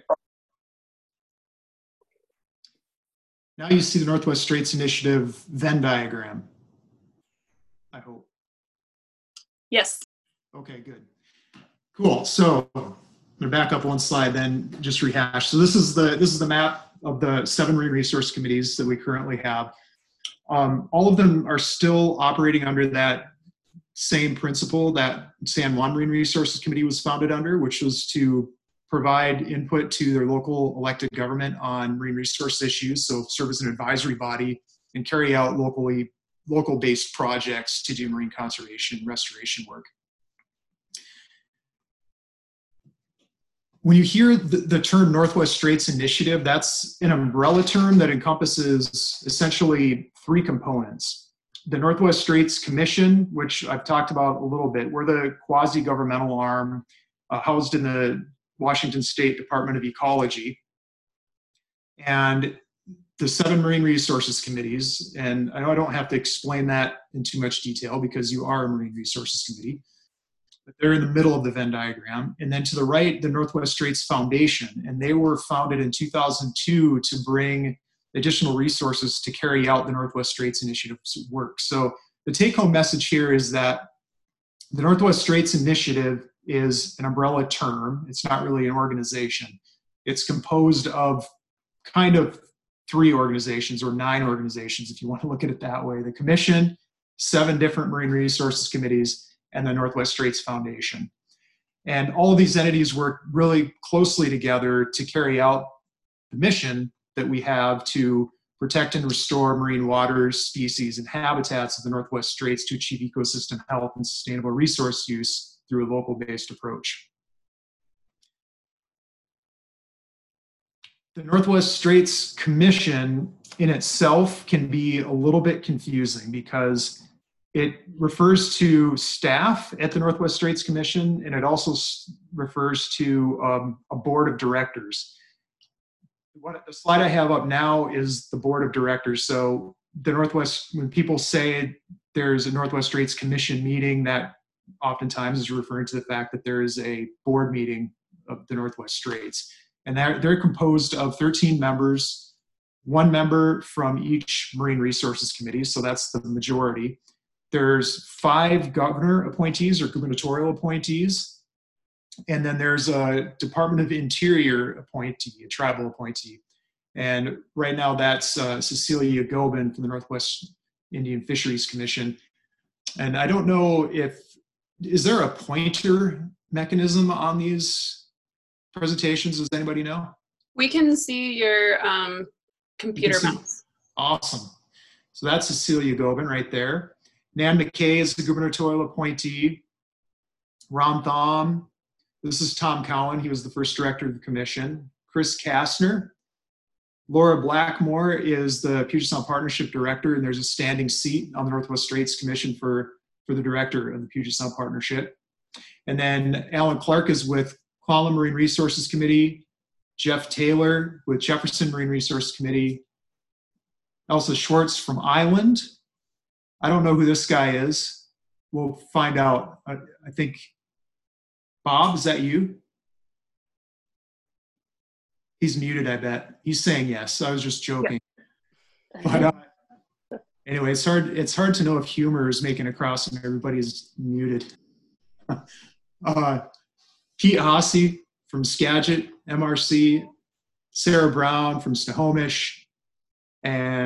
Speaker 21: Now you see the Northwest Straits Initiative Venn diagram, I hope.
Speaker 17: Yes.
Speaker 21: Okay, good. Cool. So I'm gonna back up one slide, then just rehash. So this is the map of the 7 marine resource committees that we currently have. All of them are still operating under that same principle that San Juan Marine Resources Committee was founded under, which was to provide input to their local elected government on marine resource issues, so serve as an advisory body and carry out local-based projects to do marine conservation and restoration work. When you hear the term Northwest Straits Initiative, that's an umbrella term that encompasses essentially 3 components. The Northwest Straits Commission, which I've talked about a little bit, we're the quasi-governmental arm housed in the Washington State Department of Ecology. And the 7 marine resources committees, and I know I don't have to explain that in too much detail because you are a marine resources committee, but they're in the middle of the Venn diagram. And then to the right, the Northwest Straits Foundation, and they were founded in 2002 to bring additional resources to carry out the Northwest Straits Initiative's work. So the take-home message here is that the Northwest Straits Initiative is an umbrella term. It's not really an organization. It's composed of kind of 3 organizations, or 9 organizations if you want to look at it that way. The Commission, 7 different marine resources committees, and the Northwest Straits Foundation. And all of these entities work really closely together to carry out the mission that we have to protect and restore marine waters, species, and habitats of the Northwest Straits to achieve ecosystem health and sustainable resource use through a local-based approach. The Northwest Straits Commission in itself can be a little bit confusing because it refers to staff at the Northwest Straits Commission, and it also refers to a board of directors. The slide I have up now is the board of directors. So the Northwest, when people say there's a Northwest Straits Commission meeting, that oftentimes is referring to the fact that there is a board meeting of the Northwest Straits. And they're composed of 13 members, 1 member from each Marine Resources Committee, so that's the majority. There's 5 governor appointees or gubernatorial appointees, and then there's a Department of Interior appointee, a tribal appointee. And right now that's Cecilia Gobin from the Northwest Indian Fisheries Commission. And I don't know is there a pointer mechanism on these presentations? Does anybody know?
Speaker 17: We can see your computer mouse.
Speaker 21: Awesome. So that's Cecilia Gobin right there. Nan McKay is the gubernatorial appointee. Ron Thom. This is Tom Cowan. He was the first director of the commission. Chris Kastner. Laura Blackmore is the Puget Sound Partnership Director, and there's a standing seat on the Northwest Straits Commission for the Director of the Puget Sound Partnership. And then Alan Clark is with Qualam Marine Resources Committee, Jeff Taylor with Jefferson Marine Resource Committee, Elsa Schwartz from Island. I don't know who this guy is. We'll find out. I think, Bob, is that you? He's muted, I bet. He's saying yes. I was just joking. Yeah. But anyway, it's hard to know if humor is making it across and everybody's muted. Pete Haase from Skagit, MRC, Sarah Brown from Snohomish, and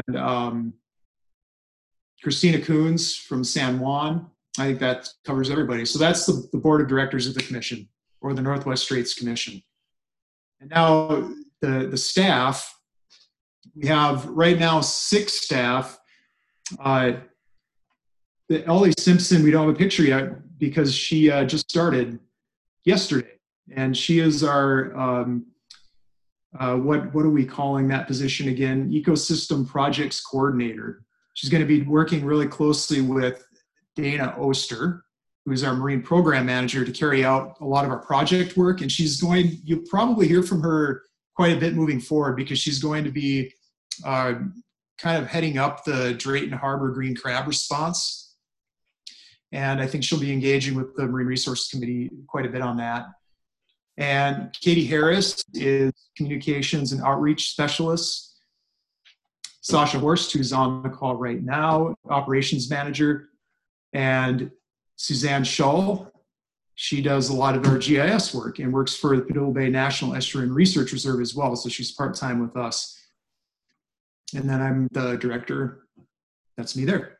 Speaker 21: Christina Coons from San Juan. I think that covers everybody. So that's the board of directors of the commission, or the Northwest Straits Commission. And now the staff, we have right now 6 staff. Ellie Simpson, we don't have a picture yet because she just started yesterday. And she is our, what are we calling that position again? Ecosystem Projects Coordinator. She's going to be working really closely with Dana Oster, who is our Marine Program Manager, to carry out a lot of our project work. And you'll probably hear from her quite a bit moving forward because she's going to be kind of heading up the Drayton Harbor Green Crab response. And I think she'll be engaging with the Marine Resources Committee quite a bit on that. And Katie Harris is Communications and Outreach Specialist. Sasha Horst, who's on the call right now, Operations Manager. And Suzanne Shull, she does a lot of our GIS work and works for the Padilla Bay National Estuarine Research Reserve as well, so she's part-time with us. And then I'm the director. That's me there.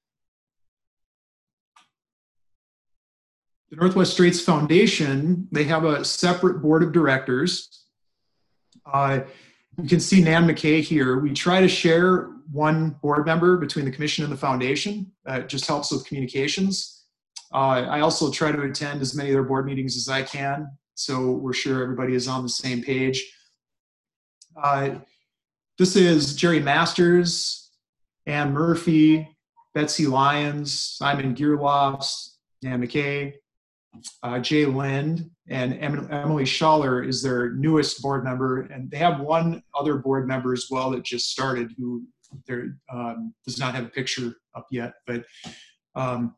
Speaker 21: The Northwest Straits Foundation, they have a separate board of directors. You can see Nan McKay here. We try to share one board member between the commission and the foundation. It just helps with communications. I also try to attend as many of their board meetings as I can, so we're sure everybody is on the same page. This is Jerry Masters, Ann Murphy, Betsy Lyons, Simon Gearlofts, Nan McKay, Jay Lind, and Emily Schaller is their newest board member. And they have one other board member as well that just started who does not have a picture up yet. But I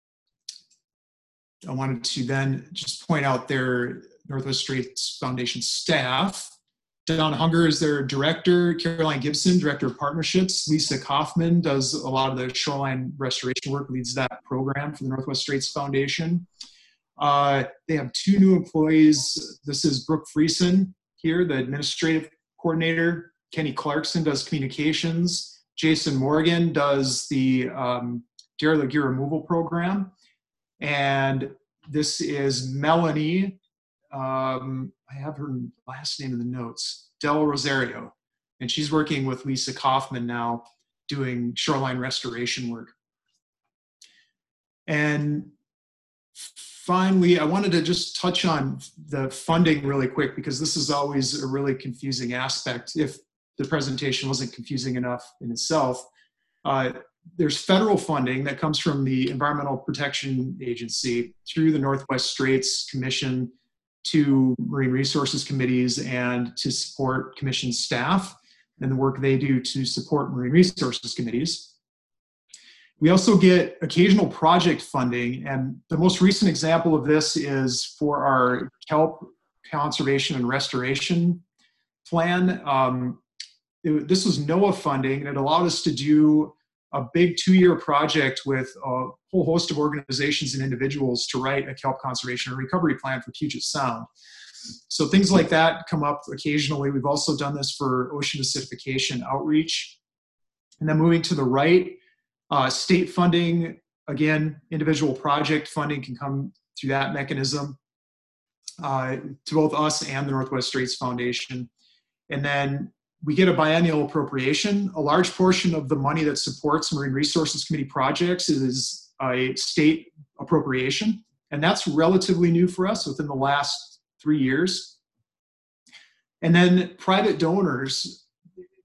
Speaker 21: wanted to then just point out their Northwest Straits Foundation staff. Don Hunger is their director. Caroline Gibson, director of partnerships. Lisa Kaufman does a lot of the shoreline restoration work, leads that program for the Northwest Straits Foundation. They have 2 new employees. This is Brooke Friesen here, the administrative coordinator. Kenny Clarkson does communications. Jason Morgan does the derelict gear removal program. And this is Melanie, I have her last name in the notes, Del Rosario. And she's working with Lisa Kaufman now doing shoreline restoration work. And finally, I wanted to just touch on the funding really quick because this is always a really confusing aspect if the presentation wasn't confusing enough in itself. There's federal funding that comes from the Environmental Protection Agency through the Northwest Straits Commission to Marine Resources Committees and to support commission staff and the work they do to support Marine Resources Committees. We also get occasional project funding, and the most recent example of this is for our kelp conservation and restoration plan. This was NOAA funding, and it allowed us to do a big 2-year project with a whole host of organizations and individuals to write a kelp conservation and recovery plan for Puget Sound. So things like that come up occasionally. We've also done this for ocean acidification outreach. And then moving to the right, state funding, again, individual project funding can come through that mechanism to both us and the Northwest Straits Foundation. And then we get a biennial appropriation. A large portion of the money that supports Marine Resources Committee projects is a state appropriation, and that's relatively new for us within the last 3 years. And then private donors,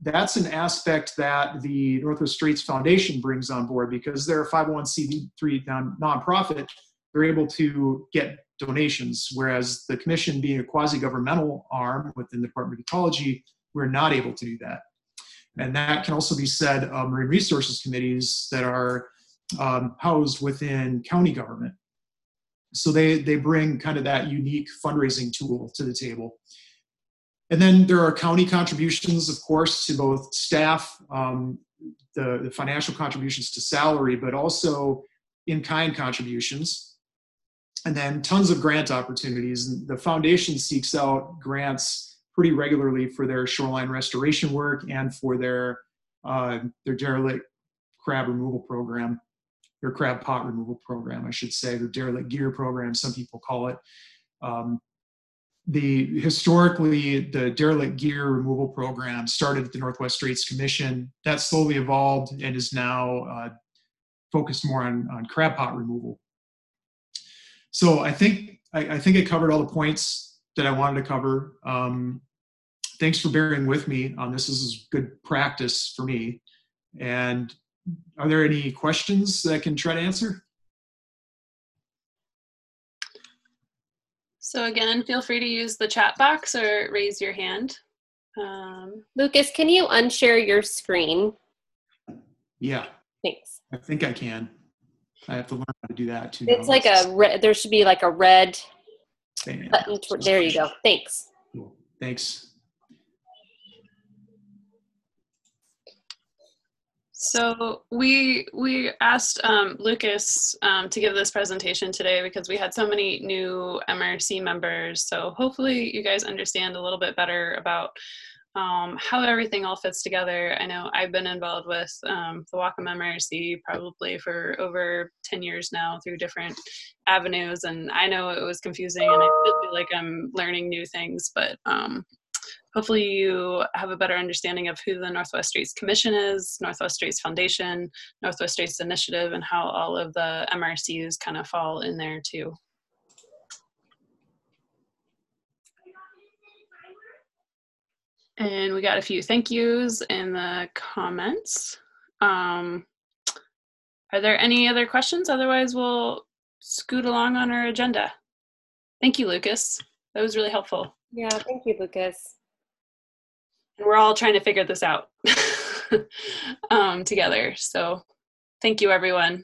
Speaker 21: that's an aspect that the Northwest Straits Foundation brings on board, because they're a 501c3 nonprofit. They're able to get donations, whereas the commission, being a quasi-governmental arm within the Department of Ecology, we're not able to do that. And that can also be said of marine resources committees that are housed within county government. So they bring kind of that unique fundraising tool to the table. And then there are county contributions, of course, to both staff, the financial contributions to salary, but also in-kind contributions. And then tons of grant opportunities. And the foundation seeks out grants pretty regularly for their shoreline restoration work and for their derelict crab removal program, their crab pot removal program, I should say, their derelict gear program, some people call it. Historically, the derelict gear removal program started at the Northwest Straits Commission. That slowly evolved and is now focused more on crab pot removal. So I think I covered all the points that I wanted to cover. Thanks for bearing with me on this. This is good practice for me. And are there any questions that I can try to answer?
Speaker 17: So again, feel free to use the chat box or raise your hand.
Speaker 1: Lucas, can you unshare your screen?
Speaker 21: Yeah.
Speaker 1: Thanks.
Speaker 21: I think I can. I have to learn how to do that too.
Speaker 1: It's like there should be like a red button. There you go. Thanks.
Speaker 21: Cool. Thanks.
Speaker 17: So we asked Lucas to give this presentation today because we had so many new MRC members. So hopefully you guys understand a little bit better about how everything all fits together. I know I've been involved with the Whatcom MRC probably for over 10 years now through different avenues, and I know it was confusing and I feel like I'm learning new things, but hopefully you have a better understanding of who the Northwest Straits Commission is, Northwest Straits Foundation, Northwest Straits Initiative, and how all of the MRCs kind of fall in there too. And we got a few thank yous in the comments. Are there any other questions? Otherwise, we'll scoot along on our agenda. Thank you, Lucas. That was really helpful.
Speaker 1: Yeah, thank you, Lucas.
Speaker 17: And we're all trying to figure this out together. So thank you, everyone.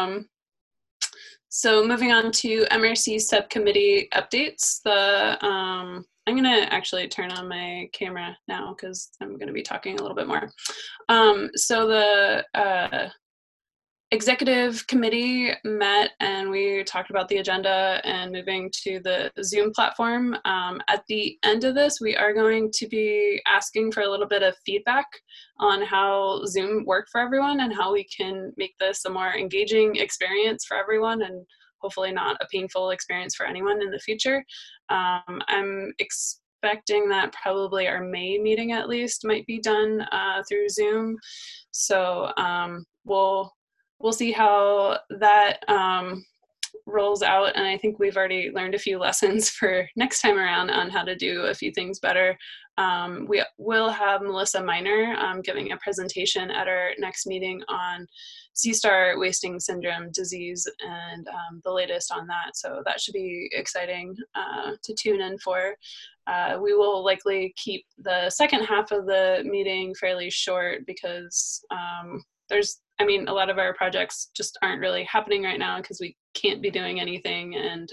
Speaker 17: So moving on to MRC subcommittee updates. I'm going to actually turn on my camera now because I'm going to be talking a little bit more. So the executive committee met and we talked about the agenda and moving to the Zoom platform. At the end of this, we are going to be asking for a little bit of feedback on how Zoom worked for everyone and how we can make this a more engaging experience for everyone and hopefully not a painful experience for anyone in the future. I'm expecting that probably our May meeting at least might be done through Zoom. So we'll see how that rolls out. And I think we've already learned a few lessons for next time around on how to do a few things better. We will have Melissa Miner giving a presentation at our next meeting on sea star wasting syndrome disease and the latest on that. So that should be exciting to tune in for. We will likely keep the second half of the meeting fairly short because a lot of our projects just aren't really happening right now because we can't be doing anything, and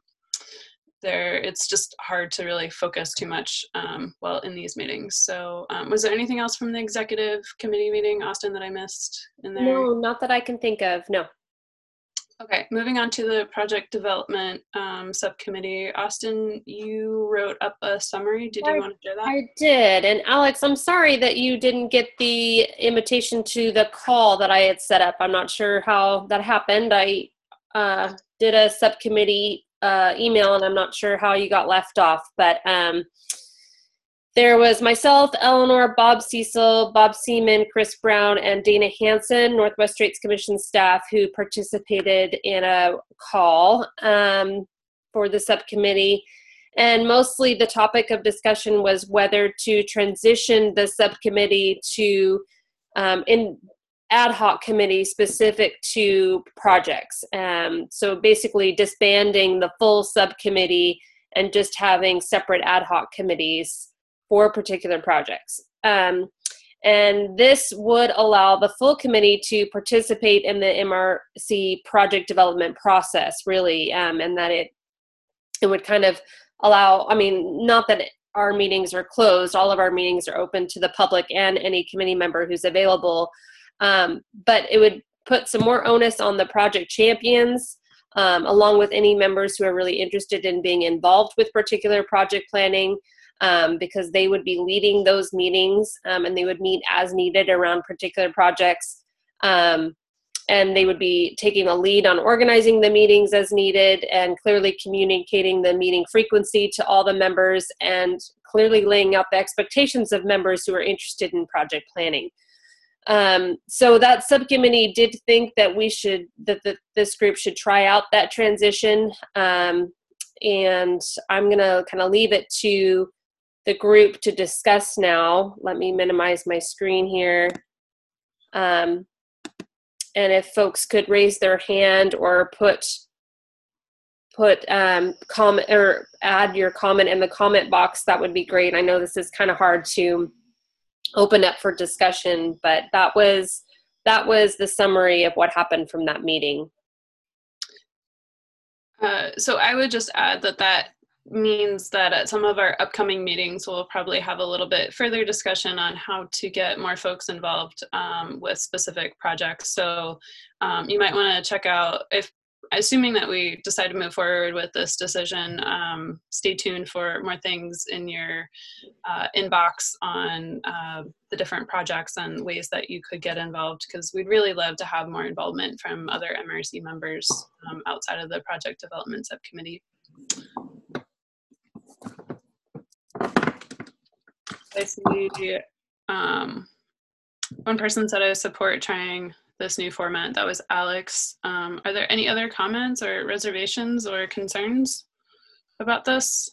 Speaker 17: it's just hard to really focus too much while in these meetings. So was there anything else from the executive committee meeting, Austin, that I missed in there?
Speaker 1: No, not that I can think of, no.
Speaker 17: Okay, moving on to the project development subcommittee. Austin, you wrote up a summary. Did you want to share that?
Speaker 1: I did. And Alex, I'm sorry that you didn't get the invitation to the call that I had set up. I'm not sure how that happened. I did a subcommittee email and I'm not sure how you got left off, but there was myself, Eleanor, Bob Cecil, Bob Seaman, Chris Brown, and Dana Hansen, Northwest Straits Commission staff, who participated in a call for the subcommittee. And mostly the topic of discussion was whether to transition the subcommittee to in ad hoc committee specific to projects. So basically disbanding the full subcommittee and just having separate ad hoc committees for particular projects. And this would allow the full committee to participate in the MRC project development process, really, and that it would kind of allow, I mean, not that our meetings are closed, all of our meetings are open to the public and any committee member who's available, but it would put some more onus on the project champions, along with any members who are really interested in being involved with particular project planning, because they would be leading those meetings, and they would meet as needed around particular projects. And they would be taking a lead on organizing the meetings as needed and clearly communicating the meeting frequency to all the members and clearly laying out the expectations of members who are interested in project planning. So that subcommittee did think that this group should try out that transition. And I'm going to kind of leave it to the group to discuss now. Let me minimize my screen here. And if folks could raise their hand or put comment or add your comment in the comment box, that would be great. I know this is kind of hard to open up for discussion, but that was the summary of what happened from that meeting.
Speaker 17: So I would just add that means that at some of our upcoming meetings, we'll probably have a little bit further discussion on how to get more folks involved with specific projects. So you might want to check out, assuming that we decide to move forward with this decision, stay tuned for more things in your inbox on the different projects and ways that you could get involved, because we'd really love to have more involvement from other MRC members outside of the project development subcommittee. I see one person said I support trying this new format. That was Alex. Are there any other comments or reservations or concerns about this?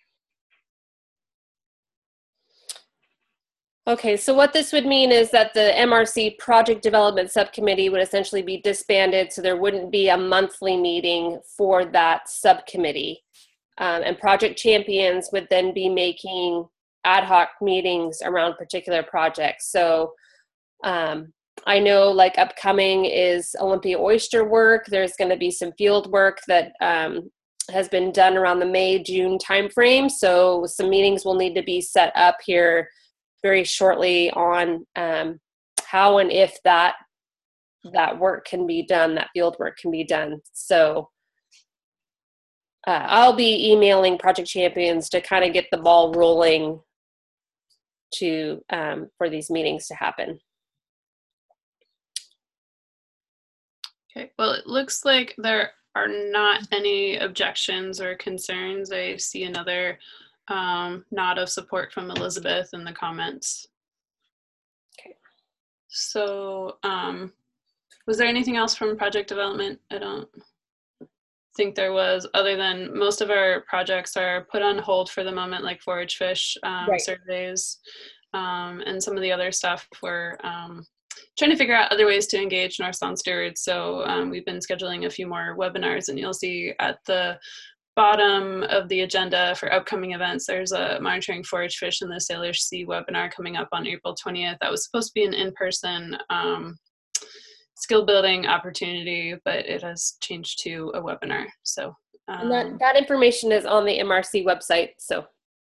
Speaker 1: Okay, so what this would mean is that the MRC Project Development Subcommittee would essentially be disbanded, so there wouldn't be a monthly meeting for that subcommittee. And project champions would then be making ad hoc meetings around particular projects. So I know like upcoming is Olympia Oyster work. There's going to be some field work that has been done around the May-June timeframe. So some meetings will need to be set up here very shortly on how and if that work can be done, that field work can be done. So I'll be emailing project champions to kind of get the ball rolling for these meetings to happen.
Speaker 17: Okay, well, it looks like there are not any objections or concerns. I see another nod of support from Elizabeth in the comments.
Speaker 1: Okay.
Speaker 17: So was there anything else from project development? I don't think there was, other than most of our projects are put on hold for the moment, like forage fish
Speaker 1: Right.
Speaker 17: surveys, and some of the other stuff we're trying to figure out other ways to engage North Sound stewards. So we've been scheduling a few more webinars, and you'll see at the bottom of the agenda for upcoming events, there's a monitoring forage fish in the Salish Sea webinar coming up on April 20th. That was supposed to be an in-person skill building opportunity, but it has changed to a webinar. So
Speaker 1: and that information is on the MRC website. So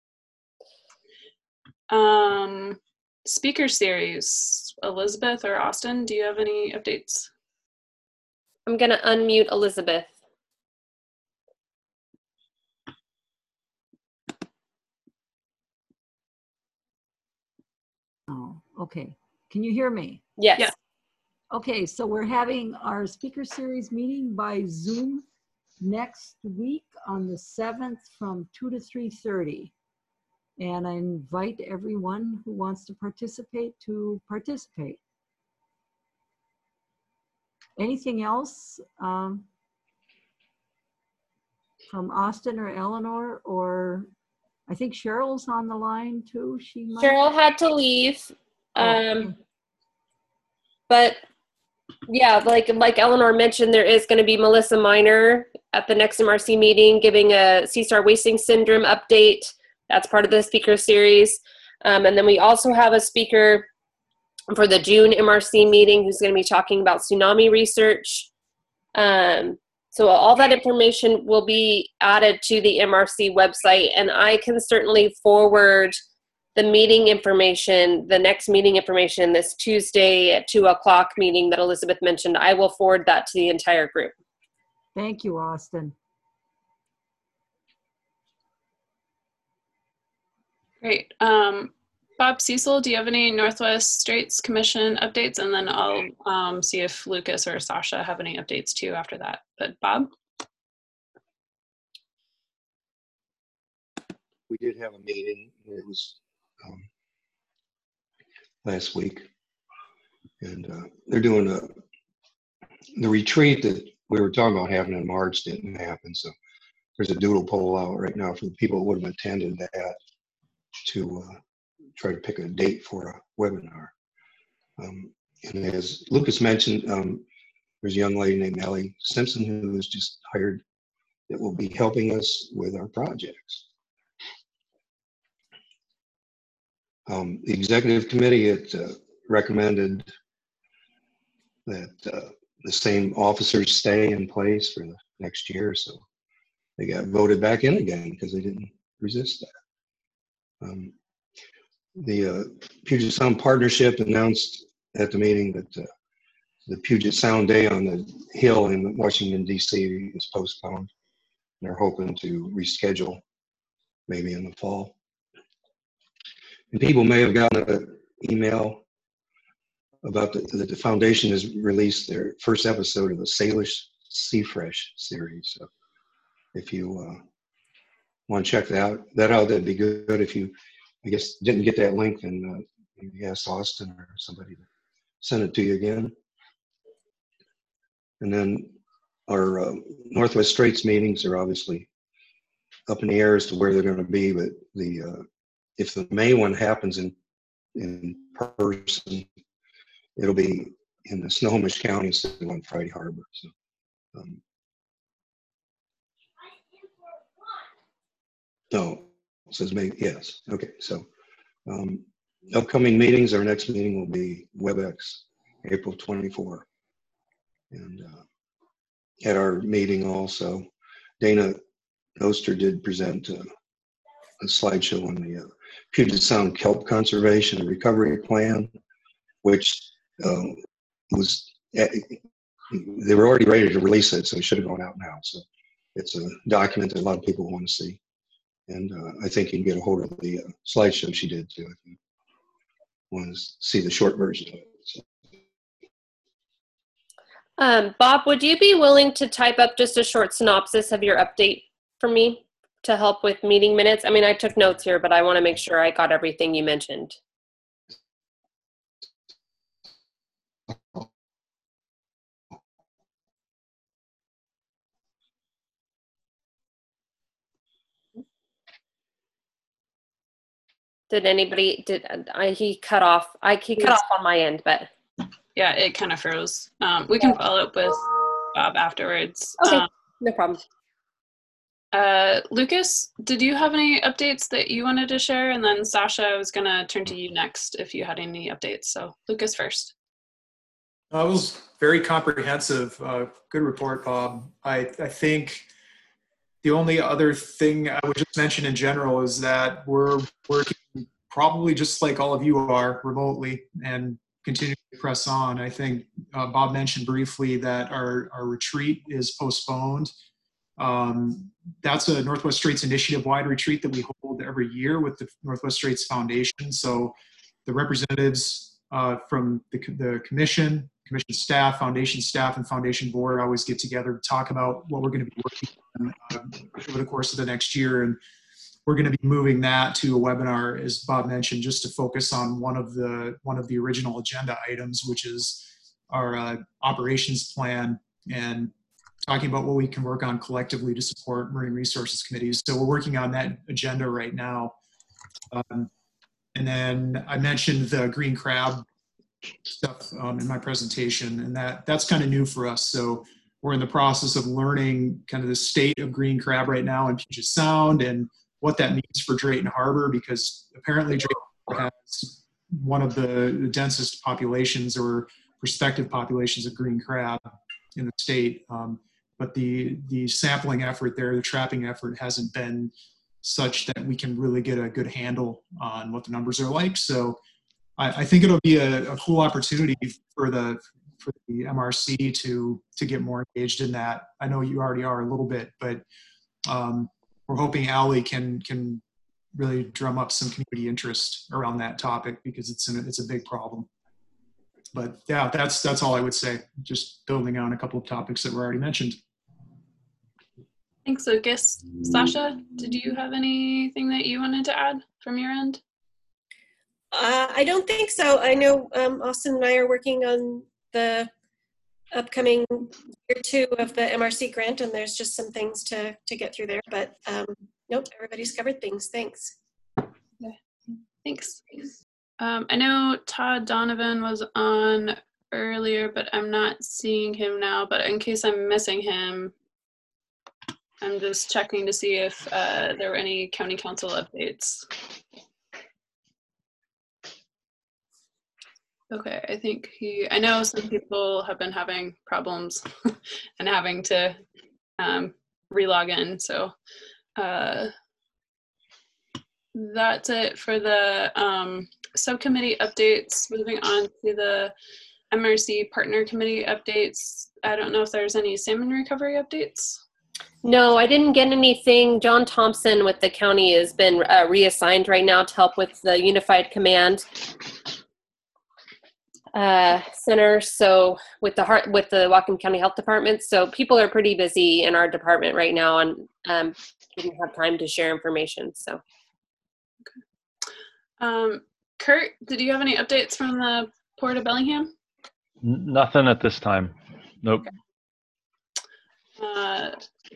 Speaker 17: speaker series, Elizabeth or Austin, do you have any updates?
Speaker 1: I'm going to unmute Elizabeth.
Speaker 6: Oh, okay. Can you hear me?
Speaker 1: Yes.
Speaker 17: Yeah.
Speaker 6: Okay, so we're having our speaker series meeting by Zoom next week on the 7th from 2 to 3:30. And I invite everyone who wants to participate to participate. Anything else? from Austin or Eleanor, or I think Cheryl's on the line too. She might.
Speaker 1: Cheryl had to leave. But yeah, like Eleanor mentioned, there is going to be Melissa Miner at the next MRC meeting giving a CSAR wasting syndrome update. That's part of the speaker series. And then we also have a speaker for the June MRC meeting who's going to be talking about tsunami research. So all that information will be added to the MRC website, and I can certainly forward the meeting information, the next meeting information, this Tuesday at 2 o'clock meeting that Elizabeth mentioned. I will forward that to the entire group.
Speaker 6: Thank you, Austin.
Speaker 17: Great. Bob Cecil, do you have any Northwest Straits Commission updates? And then I'll see if Lucas or Sasha have any updates too after that. But Bob?
Speaker 7: We did have a meeting. It was last week. And they're doing the retreat that we were talking about having in March didn't happen. So there's a doodle poll out right now for the people who would have attended that to try to pick a date for a webinar. And as Lucas mentioned, there's a young lady named Ellie Simpson who was just hired that will be helping us with our projects. The executive committee recommended that the same officers stay in place for the next year, so they got voted back in again because they didn't resist that. The Puget Sound Partnership announced at the meeting that the Puget Sound Day on the Hill in Washington, D.C. is postponed. They're hoping to reschedule maybe in the fall. And people may have gotten an email about that the foundation has released their first episode of the Salish Sea Fresh series. So if you want to check that out, that'd be good. If you, I guess, didn't get that link, then maybe ask Austin or somebody to send it to you again. And then our Northwest Straits meetings are obviously up in the air as to where they're going to be, but if the May one happens in person, it'll be in the Snohomish County instead of on Friday Harbor. So, no, it says May, yes. Okay, so upcoming meetings, our next meeting will be WebEx, April 24. And at our meeting also, Dana Oster did present a slideshow on the Puget Sound Kelp Conservation and Recovery Plan, which was, they were already ready to release it, so it should have gone out now. So it's a document that a lot of people want to see. And I think you can get a hold of the slideshow she did too, if you want to see the short version of it. So.
Speaker 1: Bob, would you be willing to type up just a short synopsis of your update for me to help with meeting minutes? I mean, I took notes here, but I want to make sure I got everything you mentioned. Did anybody, he cut off? He cut off on my end, but.
Speaker 17: Yeah, it kind of froze. We can follow up with Bob afterwards.
Speaker 1: Okay, no problem.
Speaker 17: Lucas, did you have any updates that you wanted to share? And then Sasha, I was going to turn to you next if you had any updates. So Lucas first.
Speaker 21: It was very comprehensive. Good report, Bob. I think the only other thing I would just mention in general is that we're working probably just like all of you are remotely and continue to press on. I think Bob mentioned briefly that our retreat is postponed. That's a Northwest Straits Initiative-wide retreat that we hold every year with the Northwest Straits Foundation. So the representatives from the commission staff, foundation staff, and foundation board always get together to talk about what we're going to be working on over the course of the next year. And we're going to be moving that to a webinar, as Bob mentioned, just to focus on one of the original agenda items, which is our operations plan and talking about what we can work on collectively to support marine resources committees. So we're working on that agenda right now. And then I mentioned the green crab stuff in my presentation, and that's kind of new for us. So we're in the process of learning kind of the state of green crab right now in Puget Sound and what that means for Drayton Harbor, because apparently Drayton Harbor has one of the densest populations or prospective populations of green crab in the state. But the sampling effort there, the trapping effort, hasn't been such that we can really get a good handle on what the numbers are like. So I think it'll be a cool opportunity for the MRC to get more engaged in that. I know you already are a little bit, but we're hoping Allie can really drum up some community interest around that topic, because it's a big problem. But yeah, that's all I would say. Just building on a couple of topics that were already mentioned.
Speaker 17: Thanks, Lucas. Sasha, did you have anything that you wanted to add from your end?
Speaker 9: I don't think so. I know Austin and I are working on the upcoming year 2 of the MRC grant, and there's just some things to get through there. But nope, everybody's covered things. Thanks.
Speaker 17: Okay. Thanks. I know Todd Donovan was on earlier, but I'm not seeing him now. But in case I'm missing him, I'm just checking to see if there were any county council updates. Okay, I think I know some people have been having problems and having to re-log in. So that's it for the subcommittee updates. Moving on to the MRC partner committee updates. I don't know if there's any salmon recovery updates.
Speaker 1: No, I didn't get anything. John Thompson with the county has been reassigned right now to help with the Unified Command Center. So with the Whatcom County Health Department. So people are pretty busy in our department right now, and didn't have time to share information. So,
Speaker 17: okay. Kurt, did you have any updates from the Port of Bellingham?
Speaker 20: Nothing at this time. Nope.
Speaker 17: Okay.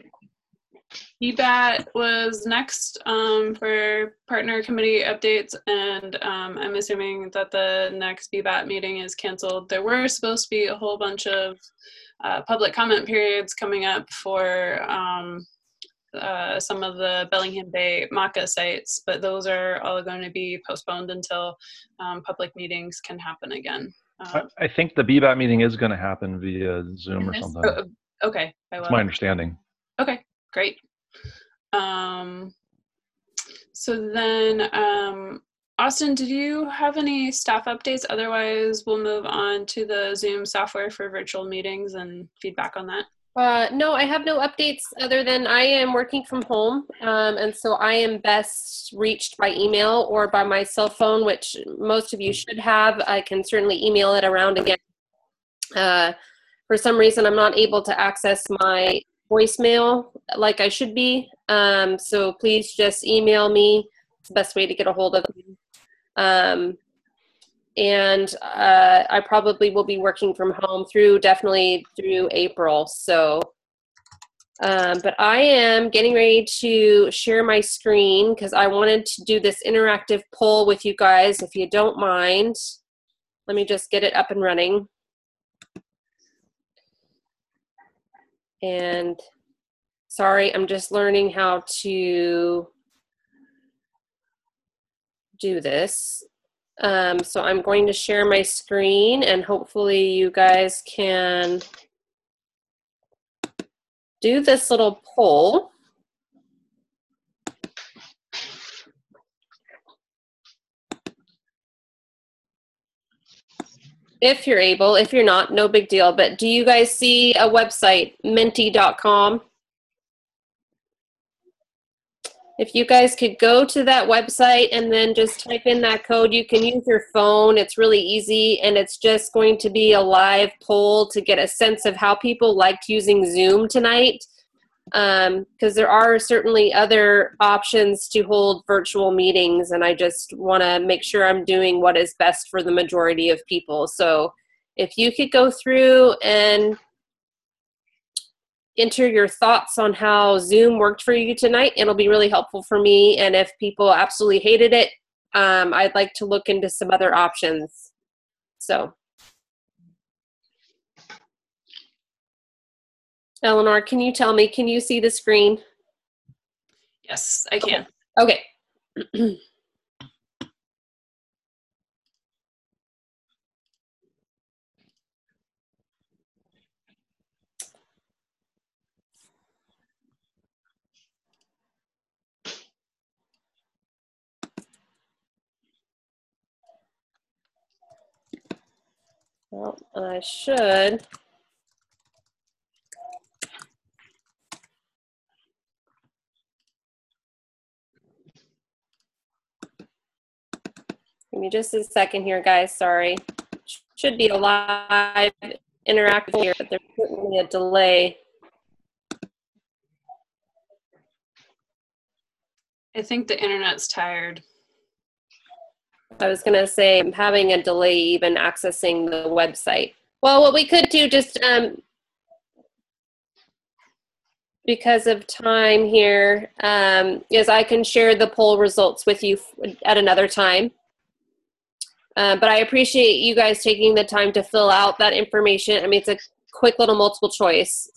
Speaker 17: EBAT was next for partner committee updates, and I'm assuming that the next BBAT meeting is canceled. There were supposed to be a whole bunch of public comment periods coming up for some of the Bellingham Bay MACA sites, but those are all going to be postponed until public meetings can happen again.
Speaker 20: I think the BBAT meeting is going to happen via Zoom or something.
Speaker 17: Oh, okay.
Speaker 20: That's my understanding.
Speaker 17: Okay, great. So then, Austin, did you have any staff updates? Otherwise, we'll move on to the Zoom software for virtual meetings and feedback on that.
Speaker 1: No, I have no updates other than I am working from home. And so I am best reached by email or by my cell phone, which most of you should have. I can certainly email it around again. For some reason, I'm not able to access my voicemail like I should be. So please just email me. It's the best way to get a hold of me. And I probably will be working from home definitely through April. So, but I am getting ready to share my screen because I wanted to do this interactive poll with you guys, if you don't mind. Let me just get it up and running. And sorry, I'm just learning how to do this. So I'm going to share my screen and hopefully you guys can do this little poll. If you're able, if you're not, no big deal. But do you guys see a website, menti.com? If you guys could go to that website and then just type in that code, you can use your phone. It's really easy, and it's just going to be a live poll to get a sense of how people liked using Zoom tonight. Because there are certainly other options to hold virtual meetings, and I just want to make sure I'm doing what is best for the majority of people. So if you could go through and enter your thoughts on how Zoom worked for you tonight. It'll be really helpful for me. And if people absolutely hated it, I'd like to look into some other options. So, Eleanor, can you tell me, can you see the screen?
Speaker 17: Yes, I can.
Speaker 1: Okay. Well, I should. Give me just a second here, guys. Sorry. Should be a live interactive here, but there's certainly a delay.
Speaker 17: I think the internet's tired.
Speaker 1: I was going to say I'm having a delay even accessing the website. Well, what we could do just because of time here is I can share the poll results with you at another time. But I appreciate you guys taking the time to fill out that information. I mean, it's a quick little multiple choice.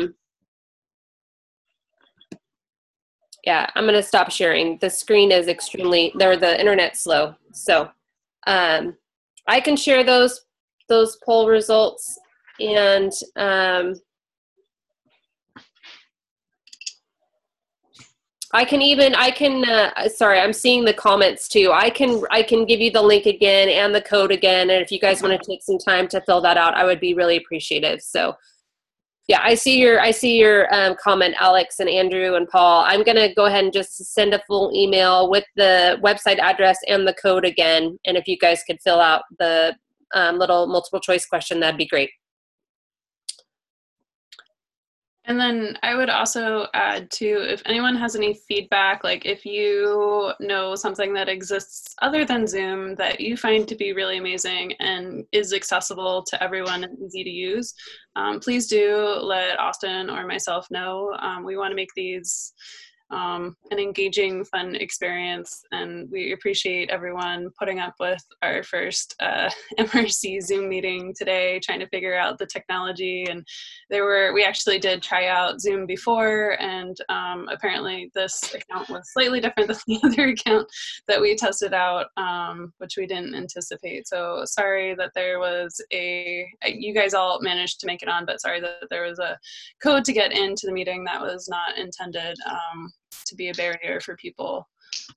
Speaker 1: Yeah, I'm going to stop sharing. The screen is the internet's slow. So I can share those poll results, and sorry, I'm seeing the comments too. I can give you the link again and the code again. And if you guys want to take some time to fill that out, I would be really appreciative. So yeah, I see your comment, Alex and Andrew and Paul. I'm going to go ahead and just send a full email with the website address and the code again. And if you guys could fill out the little multiple choice question, that'd be great.
Speaker 17: And then I would also add too, if anyone has any feedback, like if you know something that exists other than Zoom that you find to be really amazing and is accessible to everyone and easy to use, please do let Austin or myself know. We want to make these an engaging, fun experience, and we appreciate everyone putting up with our first MRC Zoom meeting today, trying to figure out the technology. And we actually did try out Zoom before, and apparently this account was slightly different than the other account that we tested out, which we didn't anticipate. So sorry that there was you guys all managed to make it on, but sorry that there was a code to get into the meeting that was not intended to be a barrier for people.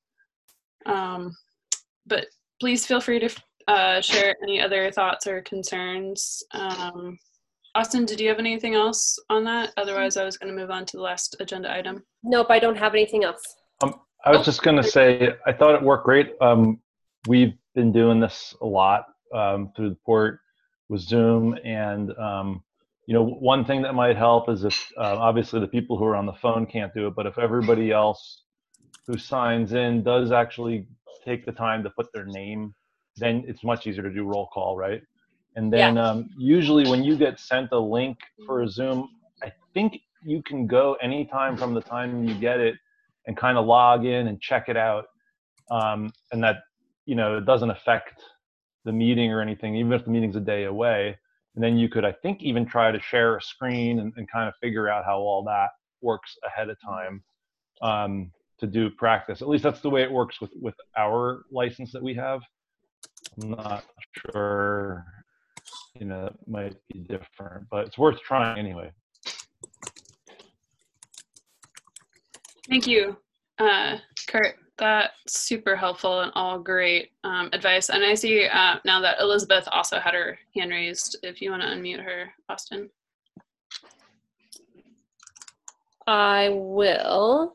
Speaker 17: But please feel free to share any other thoughts or concerns. Austin, did you have anything else on that? Otherwise, I was going to move on to the last agenda item.
Speaker 1: Nope, I don't have anything else.
Speaker 20: I was just going to say, I thought it worked great. We've been doing this a lot through the port with Zoom, and one thing that might help is if obviously the people who are on the phone can't do it, but if everybody else who signs in does actually take the time to put their name, then it's much easier to do roll call, right? And then usually when you get sent a link for a Zoom, I think you can go anytime from the time you get it and kind of log in and check it out. And that, it doesn't affect the meeting or anything, even if the meeting's a day away. And then you could, I think, even try to share a screen and kind of figure out how all that works ahead of time to do practice. At least that's the way it works with our license that we have. I'm not sure, it might be different, but it's worth trying anyway.
Speaker 17: Thank you, Kurt. That's super helpful and all great advice. And I see now that Elizabeth also had her hand raised. If you want to unmute her, Austin.
Speaker 1: I will.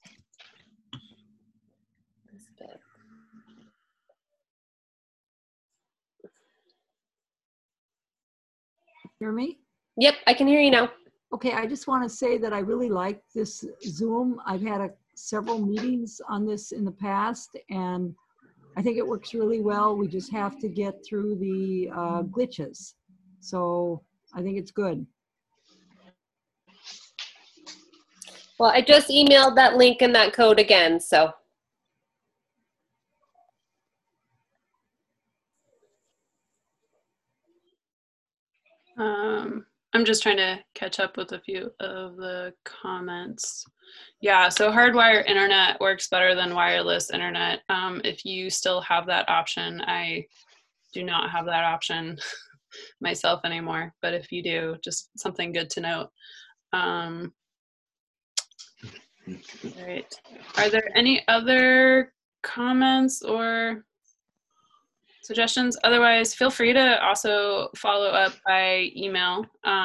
Speaker 6: Hear me?
Speaker 1: Yep, I can hear you now.
Speaker 6: Okay, I just want to say that I really like this Zoom. I've had several meetings on this in the past, and I think it works really well. We just have to get through the glitches. So I think it's good.
Speaker 1: Well, I just emailed that link and that code again, so.
Speaker 17: I'm just trying to catch up with a few of the comments. Yeah, so hardwire internet works better than wireless internet. If you still have that option, I do not have that option myself anymore, but if you do, just something good to note. All right. Are there any other comments or suggestions? Otherwise, feel free to also follow up by email.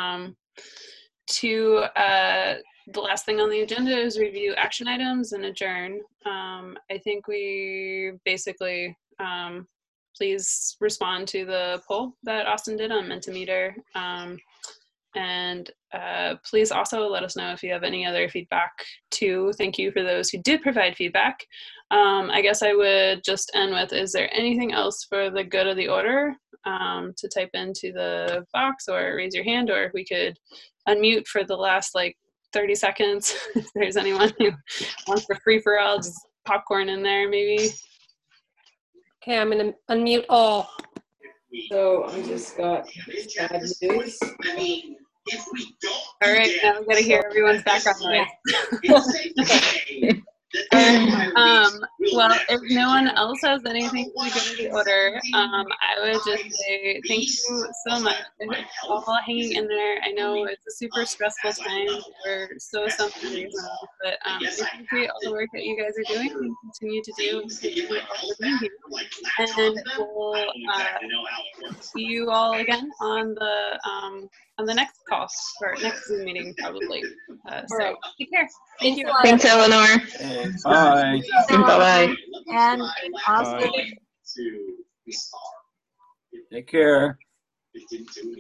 Speaker 17: The last thing on the agenda is review action items and adjourn. I think we basically, please respond to the poll that Austin did on Mentimeter. And please also let us know if you have any other feedback too. Thank you for those who did provide feedback. I guess I would just end with, is there anything else for the good of the order to type into the box or raise your hand, or if we could unmute for the last like 30 seconds. If there's anyone who wants for free for all, just popcorn in there maybe.
Speaker 1: Okay, I'm gonna unmute all.
Speaker 10: So I just got bad news.
Speaker 17: All right, now we gotta hear everyone's background noise. Well, if no one else has anything to go to the order, I would just say thank you so much for all hanging in there. I know it's a super stressful time for so many reasons, but I appreciate all the work that you guys are doing and continue to do. And we'll see you all again on the next call or next Zoom meeting probably. So take care. Thank you.
Speaker 10: Thanks, Eleanor.
Speaker 14: Bye.
Speaker 10: Bye-bye.
Speaker 6: And Austin.
Speaker 14: Take care.